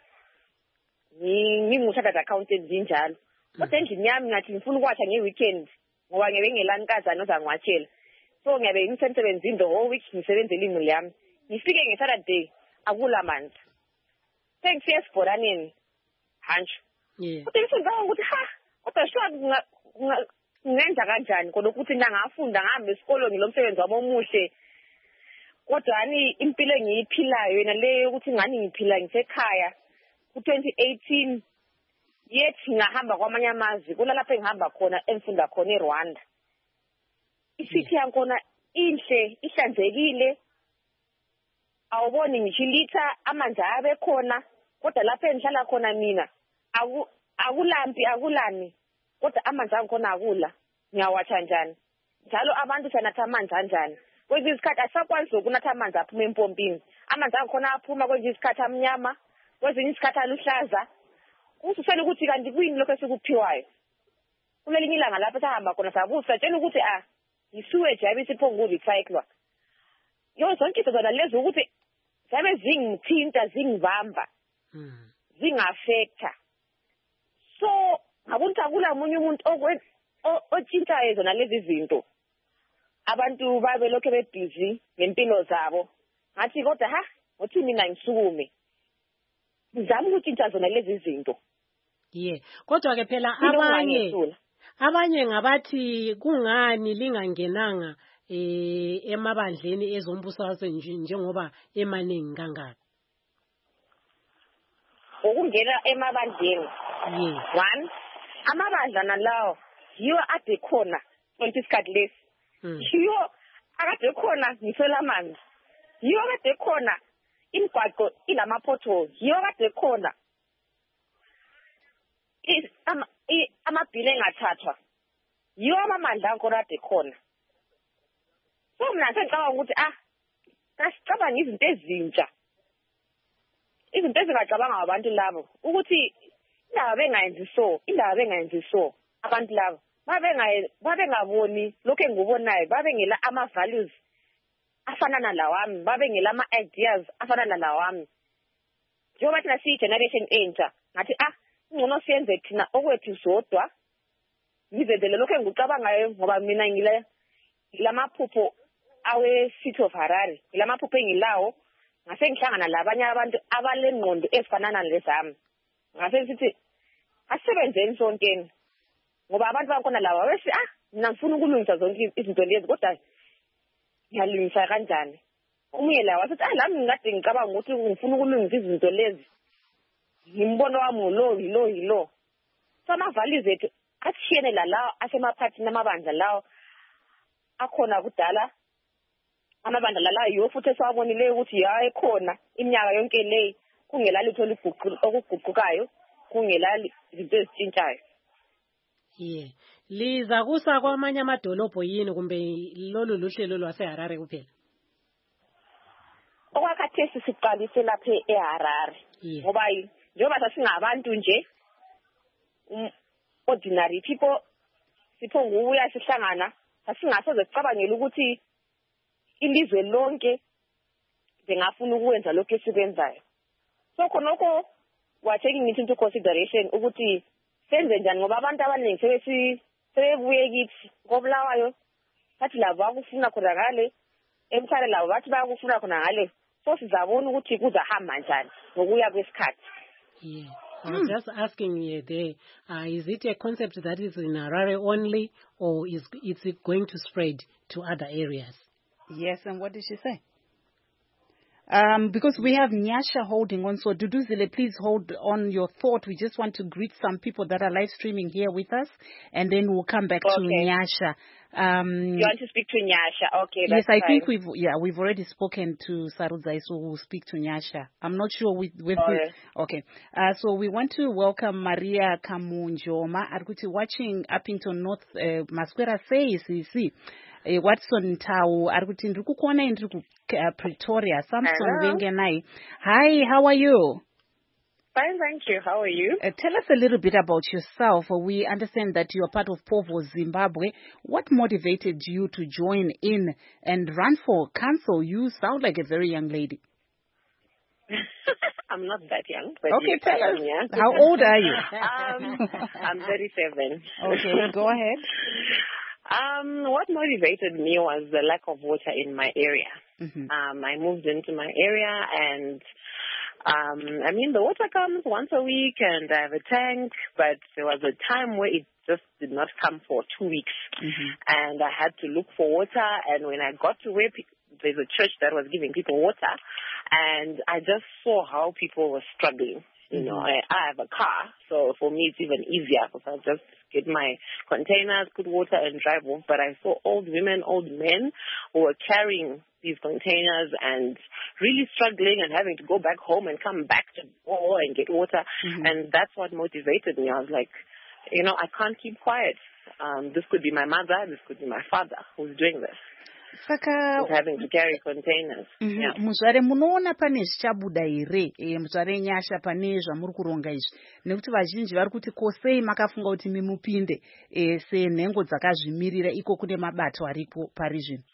Ngingumshada accountant njalo. Kodwa endlini yami ngathi ngifuna ukwatha ngeweekend ngoba ngebe ngelankazana ozangwatshela. So ngiyabe ngisemsebenzini the whole week ngisebenzela imuli yami. Ngifike ngeSaturday akula manzi. Sengifike esibhoraneni. Hancho. Yeah. Kodwa ngifunda ukuthi ha, kodwa shwa ngenza kanjani kodwa ukuthi ngangafunda ngihamba esikolweni lo msebenzi wami omuhle. Kodwa ani impilo engiyiphilayo yena le ukuthi ngani ngiphila ngisekhaya ku twenty eighteen yethi ngahamba kwamanye amazwi kulalapha engihamba khona engifunda khona eRwanda. Isithi yankona inhle ihlanzekile. Awuboni ngishilitha amanzi abe khona kodwa lapha engihlala khona mina aku akulampi akulani kodwa amanzi angikhona akula ngiyawatha njani njalo abantu sanatha amanzi kanjani kwezinye isikhathi asakwazi ukunatha amanzi aphuma empompini amanzi angikhona aphuma kwezinye isikhathi amnyama kwezinye isikhathi aluhlaza usufela ukuthi kanti kuyini lokho esikuphiwayo kulelinye ilanga lapha sahamba khona sabusa tshela ukuthi ah isuweje abisiphongo recycler yo zonke izinto zona lezi ukuthi zabe zingithinta zingibamba zingaffecta so ngabona akula umunye umuntu otshintshayo zona lezi zinto abantu babe lokho bebusy ngempilo zabo ngathi kodwa ha uthi mina ngisukume ngizama ukutshintsha zona lezi zinto. Yeah, kodwa ke phela abanye abanye ngabathi kungani lingangenanga eh emabandleni ezombuso wase njengoba emaningi kangaka. Ukungena emabandleni. Yeah. One, amabandla nalawo yiwo ade khona konke isikhathi lesi. Yiwo akade khona ngisela amanzi. Yiwo akade khona imigwaqo ilama potholes. Yiwo akade khona is ama amabhili engathathwa. Yiwo amamandla ankona ade khona. So mina sengicabanga ukuthi ah kasicabanga izinto ezintsha. Izinto ezingacabanga abantu labo ukuthi indaba bengayenzi so indaba bengayenzi so abantu labo babe babe ngaboni lokho engubonayo babe ngela ama values afana nalawami babe ngela ama ideas afana nalawami njengoba thina siyi generation entsha ngathi ah ngcono siyenze thina okwethu sodwa ngizenzele lokho engucabangayo ngoba mina ngile lamaphupho awe city of Harare lamaphupho engilawo ngase ngihlangana labanye abantu abalengqondo ezifanana lezami ngase sithi asebenzeni sonkeni ngoba abantu bakhona laba bese ah mina ngifuna ukulungisa zonke izinto lezi kodwa ngiyalungisa kanjani umunye la wasethi ah lami ngikade ngicabanga ukuthi ngifuna ukulungisa izinto lezi ngimbono wami lo lo lo so ama values ethu athiyene la la asemaphathini amabandla lawo akhona kudala amabandla la yiwo futhi esawabonile ukuthi ya ekhona iminyaka yonke le kungela litho okuguqukayo kungela izinto ezitshintshayo. Yeah, liza kusa kwamanye amadolobho yini kumbe lolu luhlelo lwaseHarare kuphela? Okwakhathesi siqalise lapha eHarare ngoba njengoba sasingabantu nje ordinary people sipho nguya sihlangana asingasoze sicabangela ukuthi ilizwe lonke ngingafuna ukwenza lokho esikwenzayo. So khonoko we're taking it into consideration ukuthi senze njani ngoba abantu abaningi sebesi sebuye kithi ngobulawayo bathi labo akufuna khona ngale emthale labo bathi bayakufuna khona ngale so sizabona ukuthi kuzahamba njani ngokuya kwesikhathi. Yeah. I was just asking you there, uh, is it a concept that is in Harare only, or is, is it going to spread to other areas? Yes, and what did she say? Um, because we have Nyasha holding on, so Duduzile, please hold on your thought. We just want to greet some people that are live streaming here with us, and then we'll come back okay. to Nyasha. Um, you want to speak to Nyasha? Okay, yes, that's I fine. think we've yeah we've already spoken to Saruzai, so we'll speak to Nyasha. I'm not sure with with okay. okay. Uh, so we want to welcome Maria Kamunjoma, Arguti watching Uppington North, uh, Masquera says, you see. Uh, Watson Tau, Arguti Ndrukukuona in Pretoria, Samson Wengenai. Hi, how are you? Fine, thank you. How are you? Uh, tell us a little bit about yourself. We understand that you are part of Povo Zimbabwe. What motivated you to join in and run for council? You sound like a very young lady. I'm not that young. But okay, tell us. Young. How old are you? um, I'm thirty-seven. Okay, go ahead. Um, what motivated me was the lack of water in my area. Mm-hmm. Um, I moved into my area and Um, I mean, the water comes once a week and I have a tank, but there was a time where it just did not come for two weeks. Mm-hmm. And I had to look for water. And when I got to where pe- there's a church that was giving people water, and I just saw how people were struggling. You know, I, I have a car, so for me it's even easier because I just get my containers, put water and drive off. But I saw old women, old men who were carrying these containers and really struggling and having to go back home and come back to go and get water. Mm-hmm. And that's what motivated me. I was like, you know, I can't keep quiet. Um, this could be my mother, this could be my father who's doing this. Saka having to carry containers. Mm-hmm. Yeah. Muzvare munoona pane zvichabuda here e, muzvare Nyasha pane zvamuri kuronga izvi nekuti vazhinji vari kuti kosei makafunga kuti mimupinde e, senhengo dzakazvimirira iko kune mabato aripo pari zvino.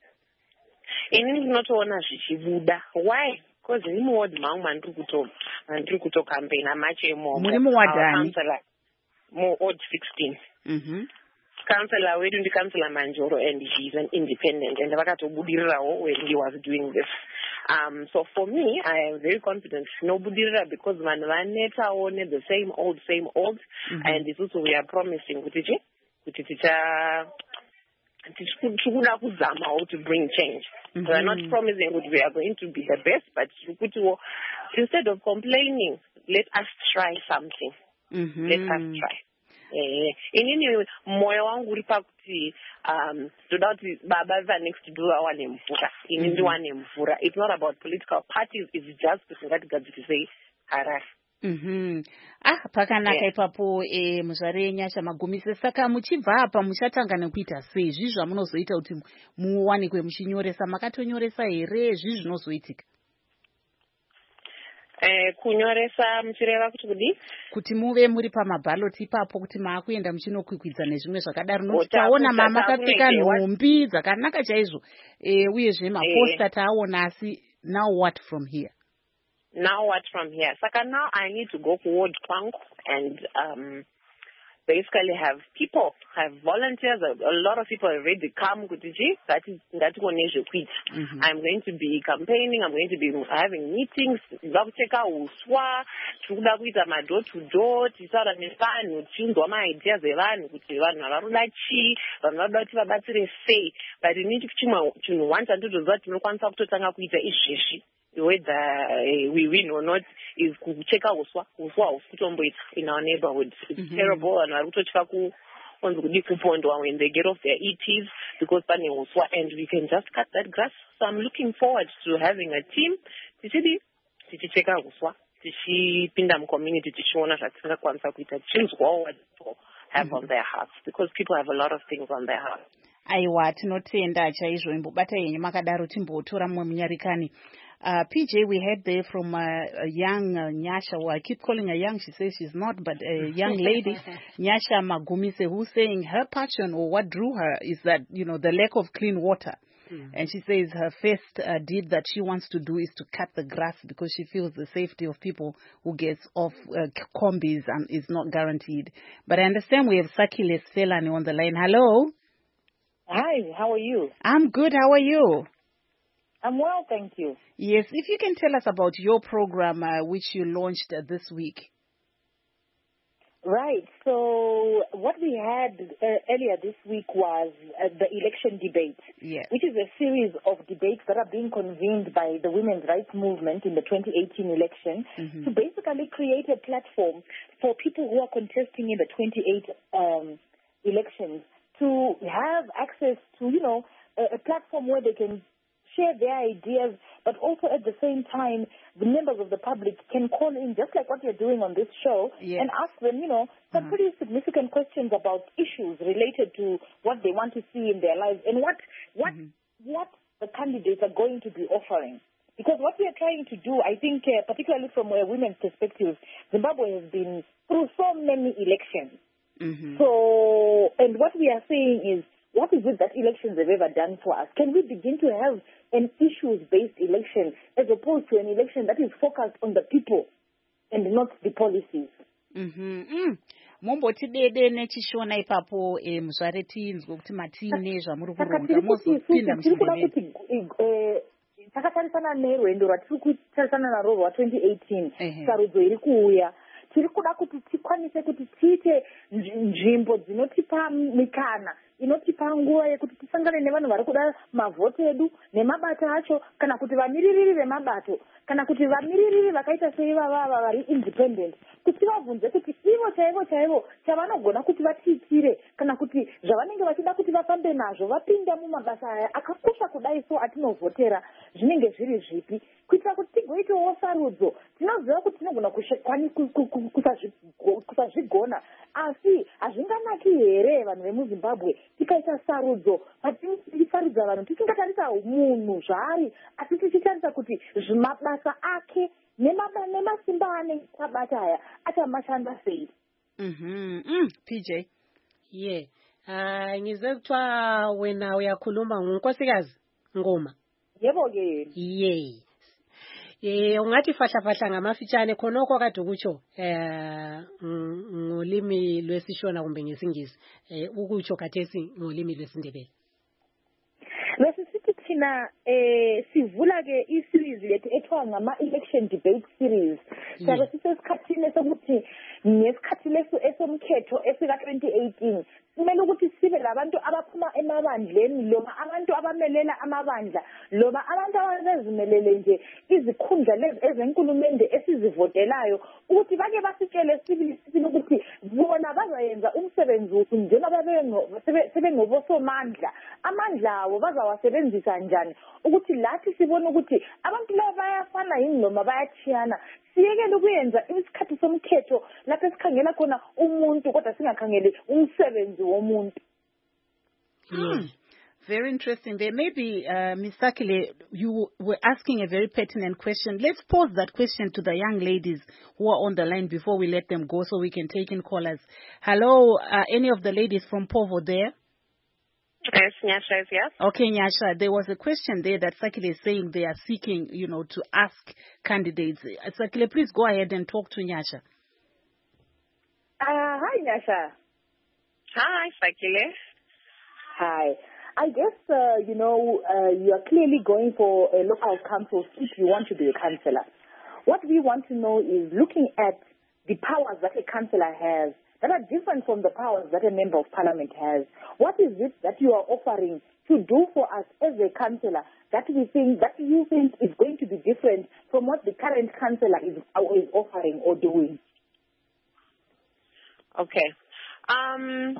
Inini ndinotoona zvichibuda. Why? Because ini muward mangu mandiri kuto mandiri kuto campaign amache imomo. Muri muwadani? Mu ward sixteen. Mhm. Councillor wedu ndi Councillor Manjoro, and he's an independent, and vakatobudirirawo when he was doing this. Um, so for me, I am very confident nobudirira because vanhu vanetawo ne the same old same old, mm-hmm. and it's also we are promising kuti chi kuti ticha tichikuda kuzamawo to bring change. Mm-hmm. We are not promising that we are going to be the best, but instead of complaining, let us try something. Mm-hmm. Let us try. Eh, inini moyo wangu uri pakuti um ndoda kuti baba vanext door awane mvura ini ndiwane mvura. It's not about political parties, it's just kuti ngatigadzikise Harare. Mhm. Ah, pakanaka ipapo eh muzvare Nyasha Magumise. Saka muchibva apa muchatanga nekuita sei? Zvi zvamunozoita kuti muwanikwe muchinyoresa, makatonyoresa here? Zvi zvinozoitika? Eh, kunyoresa muchireva kuti kudi kuti muve muri pamabhaloti ipapo kuti maakuenda muchinokwikwidza nezvimwe zvakadaro. Nokuti taona mama akapfeka nhumbi dzakanaka chaizvo eh uyezve maposta taona, asi now what from here? Now what from here? Saka now I need to go forward kwangu and um basically have people, have volunteers. A, a lot of people already come kutiji. That is that konesho quit. I'm going to be campaigning. I'm going to be having meetings. Ndakucheka uswa, tikuda kuita ma door to door. Tisara nevanhu, chinzwa ma ideas evanhu kuti vanhu varoda chi, vanhu vanoda kuti vabatsire sei. But inini chimwe chinhu once andotoziva kuti tinokwanisa kutotanga kuita izvezvi. Whether uh, we win or not is kucheka uswa uswa usitomboita in our neighborhood. It's mm-hmm. terrible, and varutocheka ku onzo kudi kupondwa when they get off their E Ts because pane uswa, and we can just cut that grass. So I'm looking forward to having a team tichidi tichicheka uswa, tichipinda mu community, tichiona zvatisingakwanisa kuita, chinzwawo what people have mm-hmm. on their hearts, because people have a lot of things on their hearts. Aiwa, tinotenda chaizvo. Imbobata yenyu makadaro timbotora mumwe munyarikani. Uh, P J, we heard there from uh, a young uh, Nyasha, well, I keep calling her young, she says she's not, but a young lady, Nyasha Magumise, who's saying her passion or what drew her is that, you know, the lack of clean water. Mm. And she says her first uh, deed that she wants to do is to cut the grass because she feels the safety of people who gets off uh, combis and is not guaranteed. But I understand we have Sakile Selani on the line. Hello. Hi, how are you? I'm good. How are you? I'm well, thank you. Yes, if you can tell us about your program, uh, which you launched uh, this week. Right. So what we had uh, earlier this week was uh, the election debate, yeah. which is a series of debates that are being convened by the women's rights movement in the twenty eighteen election mm-hmm. to basically create a platform for people who are contesting in the twenty-eight um, elections to have access to, you know, a, a platform where they can share their ideas, but also at the same time, the members of the public can call in, just like what you're doing on this show, yeah. and ask them, you know, some uh-huh. pretty significant questions about issues related to what they want to see in their lives and what what mm-hmm. what the candidates are going to be offering. Because what we are trying to do, I think, uh, particularly from a women's perspective, Zimbabwe has been through so many elections. Mm-hmm. So, and what we are saying is, what is it that elections have ever done for us? Can we begin to have an issues-based election as opposed to an election that is focused on the people and not the policies? Mhm. Mm. Momboti dede nechishona ipapo eh muzvare tinzwe kuti matine zvamuri kuronga mozopinda muchindevedi. Takatarisana nerwendo rwatiri kutarisana narwo rwa twenty eighteen sarudzo iri kuuya. Tiri kuda kuti tikwanise kuti tiite nzvimbo dzinotipa mikana inotipa nguva yekuti tisangane nevanhu vari kuda mavhoti edu nemabato acho kana kuti vamiririri vemabato kana kuti vamiririri vakaita seivavava vari independent kuti vabvunze kuti ivo chaivo chaivo chavanogona kuti vatiitire kana kuti zvavanenge vachida kuti vafambe nazvo vapinda mumabasa aya akakosha kudai so atinovhotera zvinenge zviri zvipi kuitira kuti tigoitawo sarudzo tinoziva kuti tinogona kusazvigona asi hazvinganaki here vanhu vemuzimbabwe tikaita sarudzo patisarudza vanhu tisingatarisa munhu zvaari asi tichitarisa kuti zvimabasa ake nemasimba anenge abata aya achamashanda sei. Mhm. Mm, P J. Yeah. Uh, ngizwe kuthiwa wena uyakhuluma ngunkosikazi Ngoma. Yebo ke. Yeah. Eh ungathi fahla fahla ngamafitshane khonoko kade ukutsho eh ngolimi lwesishona kumbe ngesingisi eh ukutsho kathesi ngolimi lwesindebele. Lesisithi thina eh sivula ke i-series lethu ethiwa ngama election debate series. Sabe sisesikhathini sokuthi ngesikhathi leso esomkhetho esika twenty eighteen kumele ukuthi sibe labantu abaphuma emabandleni loma abantu abamelela amabandla loma abantu abazimelele nje izikhundla lezi ezenkulumende esizivotelayo ukuthi bake basitshele sibili sibili ukuthi bona bazayenza umsebenzi wethu njengoba sebengobosomandla amandla abo bazawasebenzisa njani ukuthi lathi sibone ukuthi abantu laba bayafana yini noma bayachiyana siyekele ukuyenza isikhathi somkhetho lapho esikhangela khona umuntu kodwa singakhangeli umsebenzi womuntu. Hmm. Very interesting. There may be, uh, Miz Sakile, you were asking a very pertinent question. Let's pose that question to the young ladies who are on the line before we let them go so we can take in callers. Hello, uh, any of the ladies from Povo there? Yes, Nyasha is yes. Okay, Nyasha, there was a question there that Sakile is saying they are seeking, you know, to ask candidates. Uh, Sakile, please go ahead and talk to Nyasha. Uh, hi, Nyasha. Hi, Sakile. Hi. I guess, uh, you know, uh, you are clearly going for a local council if you want to be a councillor. What we want to know is looking at the powers that a councillor has that are different from the powers that a member of parliament has. What is it that you are offering to do for us as a councillor that we think, that you think is going to be different from what the current councillor is, is offering or doing? Okay. Um,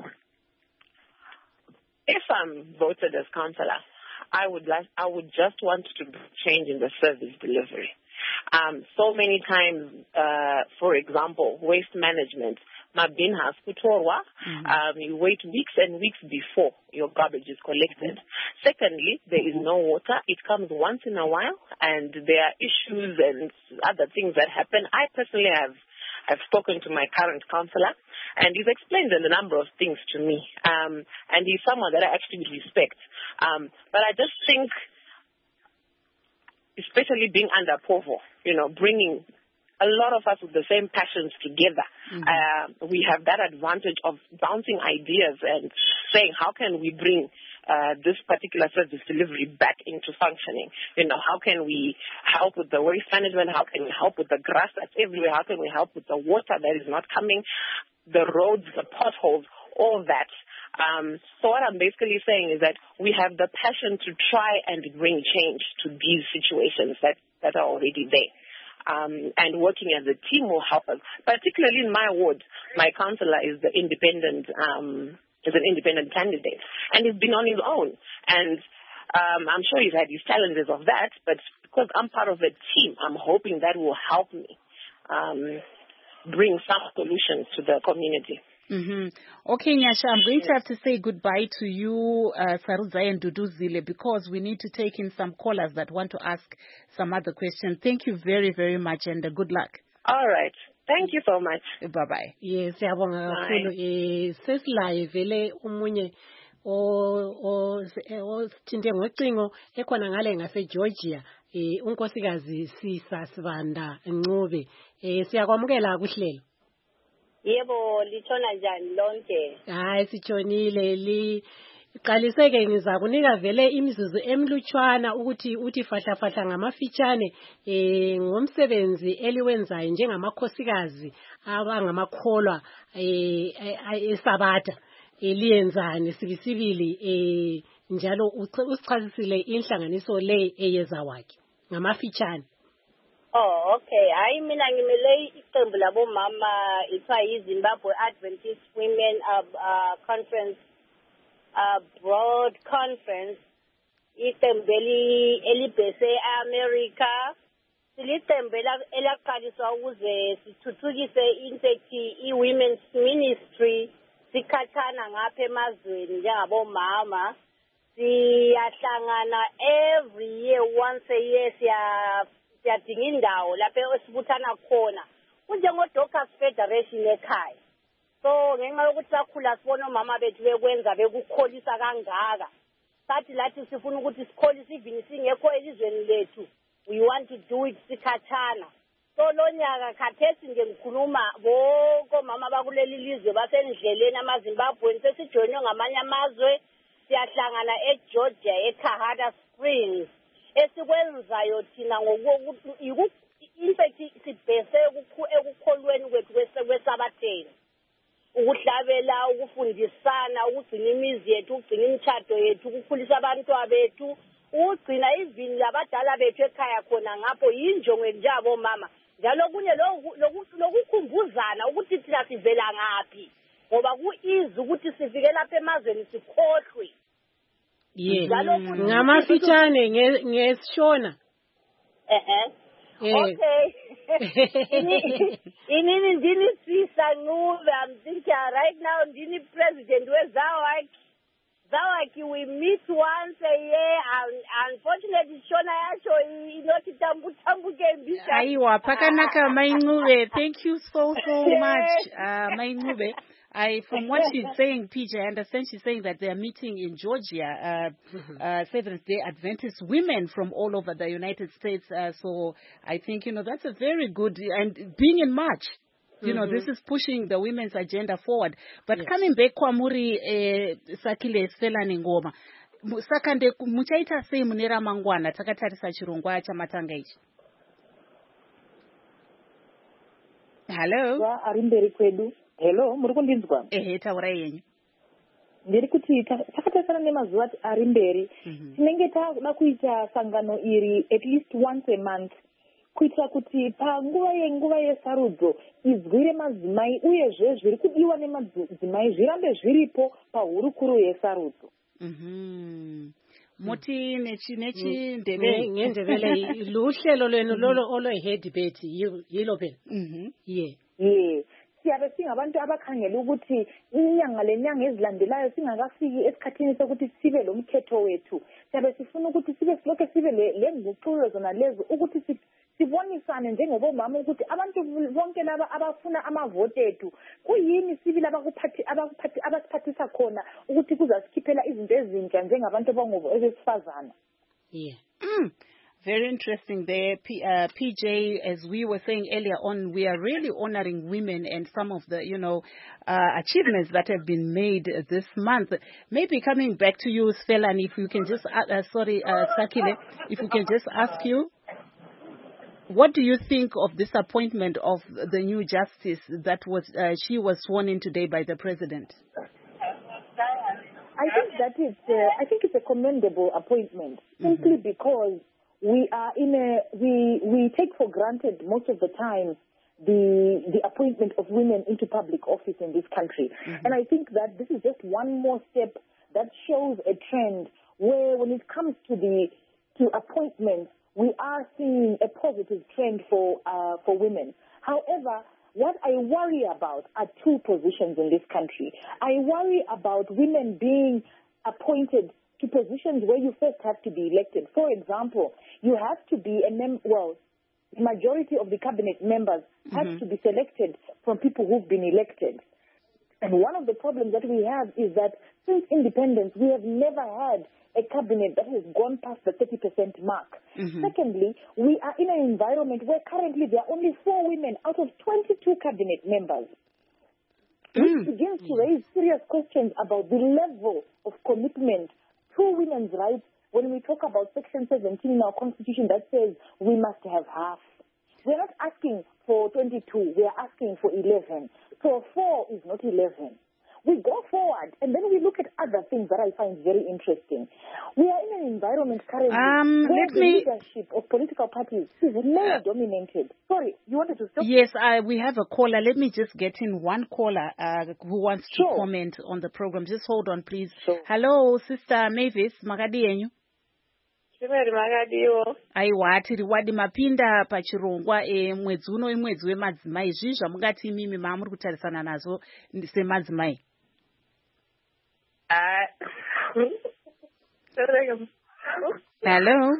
if I'm voted as councillor, I would like, I would just want to change in the service delivery. Um, so many times, uh, for example, waste management. Mabinhas kutorwa, um, you wait weeks and weeks before your garbage is collected. Mm-hmm. Secondly, there is no water. It comes once in a while, and there are issues and other things that happen. I personally have have spoken to my current councillor, and he's explained a number of things to me. Um, and he's someone that I actually respect. Um, but I just think, especially being under Povo, you know, bringing a lot of us with the same passions together. Mm-hmm. Uh, we have that advantage of bouncing ideas and saying, how can we bring uh, this particular service delivery back into functioning? You know, how can we help with the waste management? How can we help with the grass that's everywhere? How can we help with the water that is not coming? The roads, the potholes, all that. Um, so what I'm basically saying is that we have the passion to try and bring change to these situations that, that are already there. Um, and working as a team will help us. Particularly in my ward, my councillor is the independent, um, is an independent candidate, and he's been on his own. And um, I'm sure he's had his challenges of that, but because I'm part of a team, I'm hoping that will help me um, bring some solutions to the community. Mm-hmm. Okay, Nyasha, I'm going to have to say goodbye to you, uh, Saruzai and Duduzile, because we need to take in some callers that want to ask some other questions. Thank you very, very much, and uh, good luck. All right. Thank you so much. Bye-bye. Yes, siyabonga kakhulu. Eh, sesilayo vele umunye o o sithinte ngocingo ekhona ngale ngase Georgia. Eh, unkosikazi Sisa Sibanda Ncube. Eh, siyakwamukela kuhlelo. Yebo, litshona njani lonke? Hayi sitshonile li qaliseke ngizakunika vele imizuzu emlutshwana ukuthi uthi fahla fahla ngamafitshane eh ngomsebenzi eliwenzayo njengamakhosikazi abangamakholwa eh eSabatha eliyenzani sibisibili eh njalo usichazisile inhlanganiso le eyeza wakhe ngamafitshane. Oh, okay. Hayi mina ngimele iqembu labomama ithiwa yiZimbabwe Adventist Women uh, uh, Conference uh, Broad Conference. Iqembu elibhese eAmerica. Siliqembu elaqaliswa ukuze sithuthukise intethi iWomen's Ministry sikhathana ngapha emazweni njengabomama. Siyahlangana every year, once a year siya siyadinga indawo lapho esibuthana khona kunjengo-Doctors Federation ekhaya. So ngenxa yokuthi sakhula sibona omama bethu bekwenza bekukholisa kangaka, sathi lathi sifuna ukuthi sikholise even singekho elizweni lethu, we want to do it sikhathana. So lo nyaka khathesi nje ngikhuluma bonke omama bakuleli lizwe basendleleni amaZimbabwe sesijoyinwe ngamanye amazwe, siyahlangana eGeorgia eKahada Springs. Esikwenzayo thina ngokuthi in fact sibhese ekukholweni kwethu kwesabatheni, ukuhlabela, ukufundisana, ukugcina imizi yethu, ukugcina imitshato yethu, ukukhulisa abantwana bethu, ukugcina izini labadala bethu ekhaya khona ngapho yinjongo njabo mama. Njalo kunye lokukhumbuzana ukuthi thina sivela ngaphi, ngoba ku-easy ukuthi sifike lapha emazweni sikhohlwe. Yeah. Ngamafitshane ngesishona. Eh eh. Okay. Inini ndini Sisa Ncube. I'm thinking right now ndini president weZawaki. Zawaki we meet once a year, and unfortunately Shona yacho inoti tambu tambu kembisha. Aiwa pakanaka Maincube. Thank you so so much, uh, Maincube. I, from what she's saying, P J, I understand she's saying that they are meeting in Georgia, uh, mm-hmm. uh, Seventh-day Adventist women from all over the United States. Uh, so I think, you know, that's a very good, and being in March, you mm-hmm. know, this is pushing the women's agenda forward. But yes. Coming back, Kwamuri Sakile Selani Ngoma, Sakande muchaita sei munera mangwana takatarisa chirongwa cha matanga ichi. Hello. Wa arimberi kwedu. Hello, muri kundinzwa? Ehe, taura yenyu. Ndiri kuti takatasana nemazuva ari mberi, tinenge takuda kuita sangano iri at least once a month, kuitira kuti panguva yenguva yesarudzo izwire madzimai uyezve zviri kudiwa nemadzimai zvirambe zviripo pahurukuru yesarudzo. Mhm. Moti nechi nechi ndebele. Ngendebele luhlelo lwenu lolo olo-head debate yilo phela. Mhm. Yeah. Yeah. Siyabe singabantu abakhangela ukuthi inyanga lenyanga ezilandelayo singakafiki esikhathini sokuthi sibe lo mthetho wethu. Siyabe sifuna ukuthi sibe siloke sibe le nguqulo zona lezo ukuthi sibonisane njengobomama ukuthi abantu bonke laba abafuna amavote ethu kuyini sibili abakuphathi abakuphathi abasiphathisa khona ukuthi kuzasikhiphela izinto ezintsha njengabantu abangobesifazana. Yeah. Mm. Very interesting there, P, uh, P J. As we were saying earlier on, we are really honoring women and some of the, you know, uh, achievements that have been made this month. Maybe coming back to you, Svelani, if you can just, uh, uh, sorry, uh, Sakile, if we can just ask you, what do you think of this appointment of the new justice that was, uh, she was sworn in today by the president? I think that it's, uh, I think it's a commendable appointment, simply mm-hmm. because we are in a, we, we take for granted most of the time the, the appointment of women into public office in this country. Mm-hmm. And I think that this is just one more step that shows a trend where when it comes to the, to appointments, we are seeing a positive trend for, uh, for women. However, what I worry about are two positions in this country. I worry about women being appointed to positions where you first have to be elected. For example, you have to be a mem- well, the majority of the cabinet members mm-hmm. have to be selected from people who've been elected. And one of the problems that we have is that since independence, we have never had a cabinet that has gone past the thirty percent mark. Mm-hmm. Secondly, we are in an environment where currently there are only four women out of twenty-two cabinet members. Mm. Which begins to raise serious questions about the level of commitment to women's rights when we talk about Section seventeen in our Constitution that says we must have half. We're not asking for twenty-two, we are asking for eleven. So four is not eleven. We go forward and then we look at other things that I find very interesting. We are in an environment currently um, where let the me... leadership of political parties is male-dominated. Sorry, you wanted to stop? Yes, uh, we have a caller. Let me just get in one caller uh, who wants to sure. comment on the program. Just hold on, please. Sure. Hello, Sister Mavis. Magadi yenyu? Chimeri magadiwo. Aiwa, tiri wadi mapinda pachirongwa e mwedzi uno imwedzi wemadzimai. Zvii zvamungati imimi maamuri kutarisana nazo semadzimai? Hello.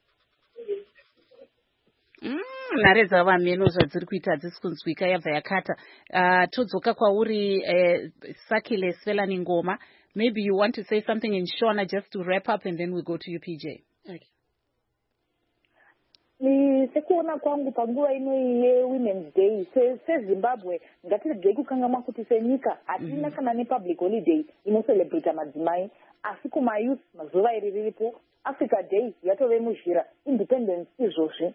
Mm, nhare dzavameno zvadziri kuita hadzisi kunzwika yabva yakata. Uh, todzoka kwauri uh, Sakile Svelani Ngoma. Maybe you want to say something in Shona just to wrap up and then we'll go to you, P J. Okay. Ni sekuona kwangu panguwa ino ye Women's Day seZimbabwe ngatiregei kukangama kuti senyika hatina kana ne public holiday ino celebrate madzimai asi kuma youth mazuva iri riripo Africa Day yatove muzhira independence izvozvi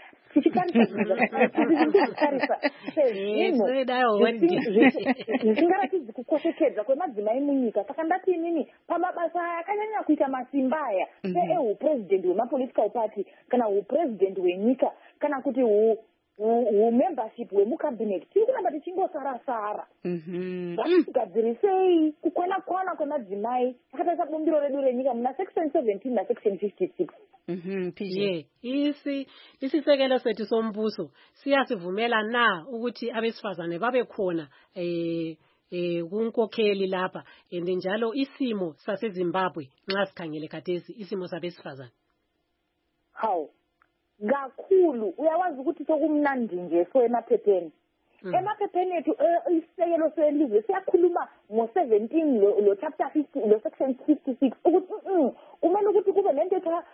zvisingaratidzi kukoshekedza kwemadzimai munyika saka ndati inini pamabasa aya akanyanya kuita masimba aya seeupresident hwemapolitical party kana upresident hwenyika kana kuti umembership hwemucabinet tiri kuramba tichingosara-sara ngatigadzirisei kukwana-kwana kwemadzimai takatarisa bumbiro redu renyika muna section seventeen nasection fifty-six. Mhm, yeah. Isi isisekelo sethu sombuso siyasivumela na ukuthi abesifazane babe khona eh eh kunkokheli lapha and njalo isimo saseZimbabwe nxa sikhangele khathesi isimo sabesifazane. How? Kakhulu uyawazi ukuthi sokumnandi nje so emaphepheni. Emaphepheni ethu isisekelo selizwe siyakhuluma ngo seventeen lo, lo chapter fifty lo section fifty-six ukuthi kumele ukuthi kube lento etha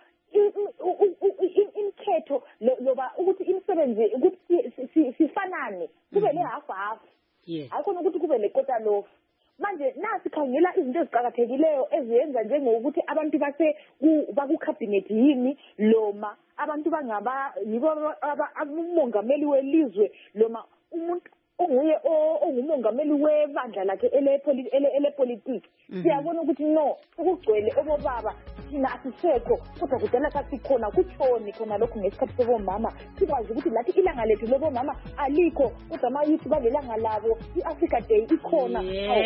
inketho loba ukuthi imisebenzi ukuthi sifanane kube le half half ayikho ukuthi kube le quarter loaf manje nasi khangela izinto eziqhakathekileyo eziyenza njengokuthi abantu base baku cabinet yini loma abantu bangaba yibo umongameli welizwe loma umuntu onguye ongumongameli webandla lakhe ele politics siyabona ukuthi no ukugcwele obobaba thina asisekho kodwa kudala sasikhona kutshoni khona lokhu ngesikhathi sobomama sikwazi ukuthi lathi ilanga lethu lobomama alikho kodwa amayouth balelanga labo i-Africa Day ikhona.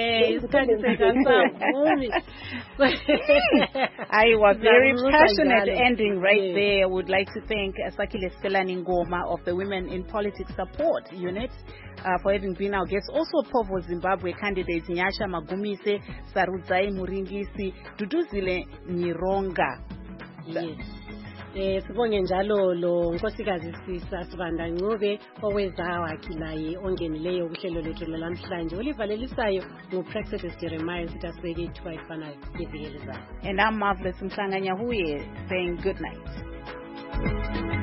I was very passionate ending right there. I would like to thank Sakile Selani Ngoma of the Women in Politics Support Unit uh, for having been our guest. Also Povo Zimbabwe candidates Nyasha Magumise, Sarudzai Muringisi, Duduzile Nironga. Yes. Eh sibonge njalo lo nkosikazi Sisa Sibanda Ncube oweza wakilaye ongenileyo kuhlelo lethu namhlanje olivalelisayo nguPractice Jeremiah sitaseke ithiwa ifanayo ivikelezayo. And I'm Marvelous Mhlanganya Huye saying good night.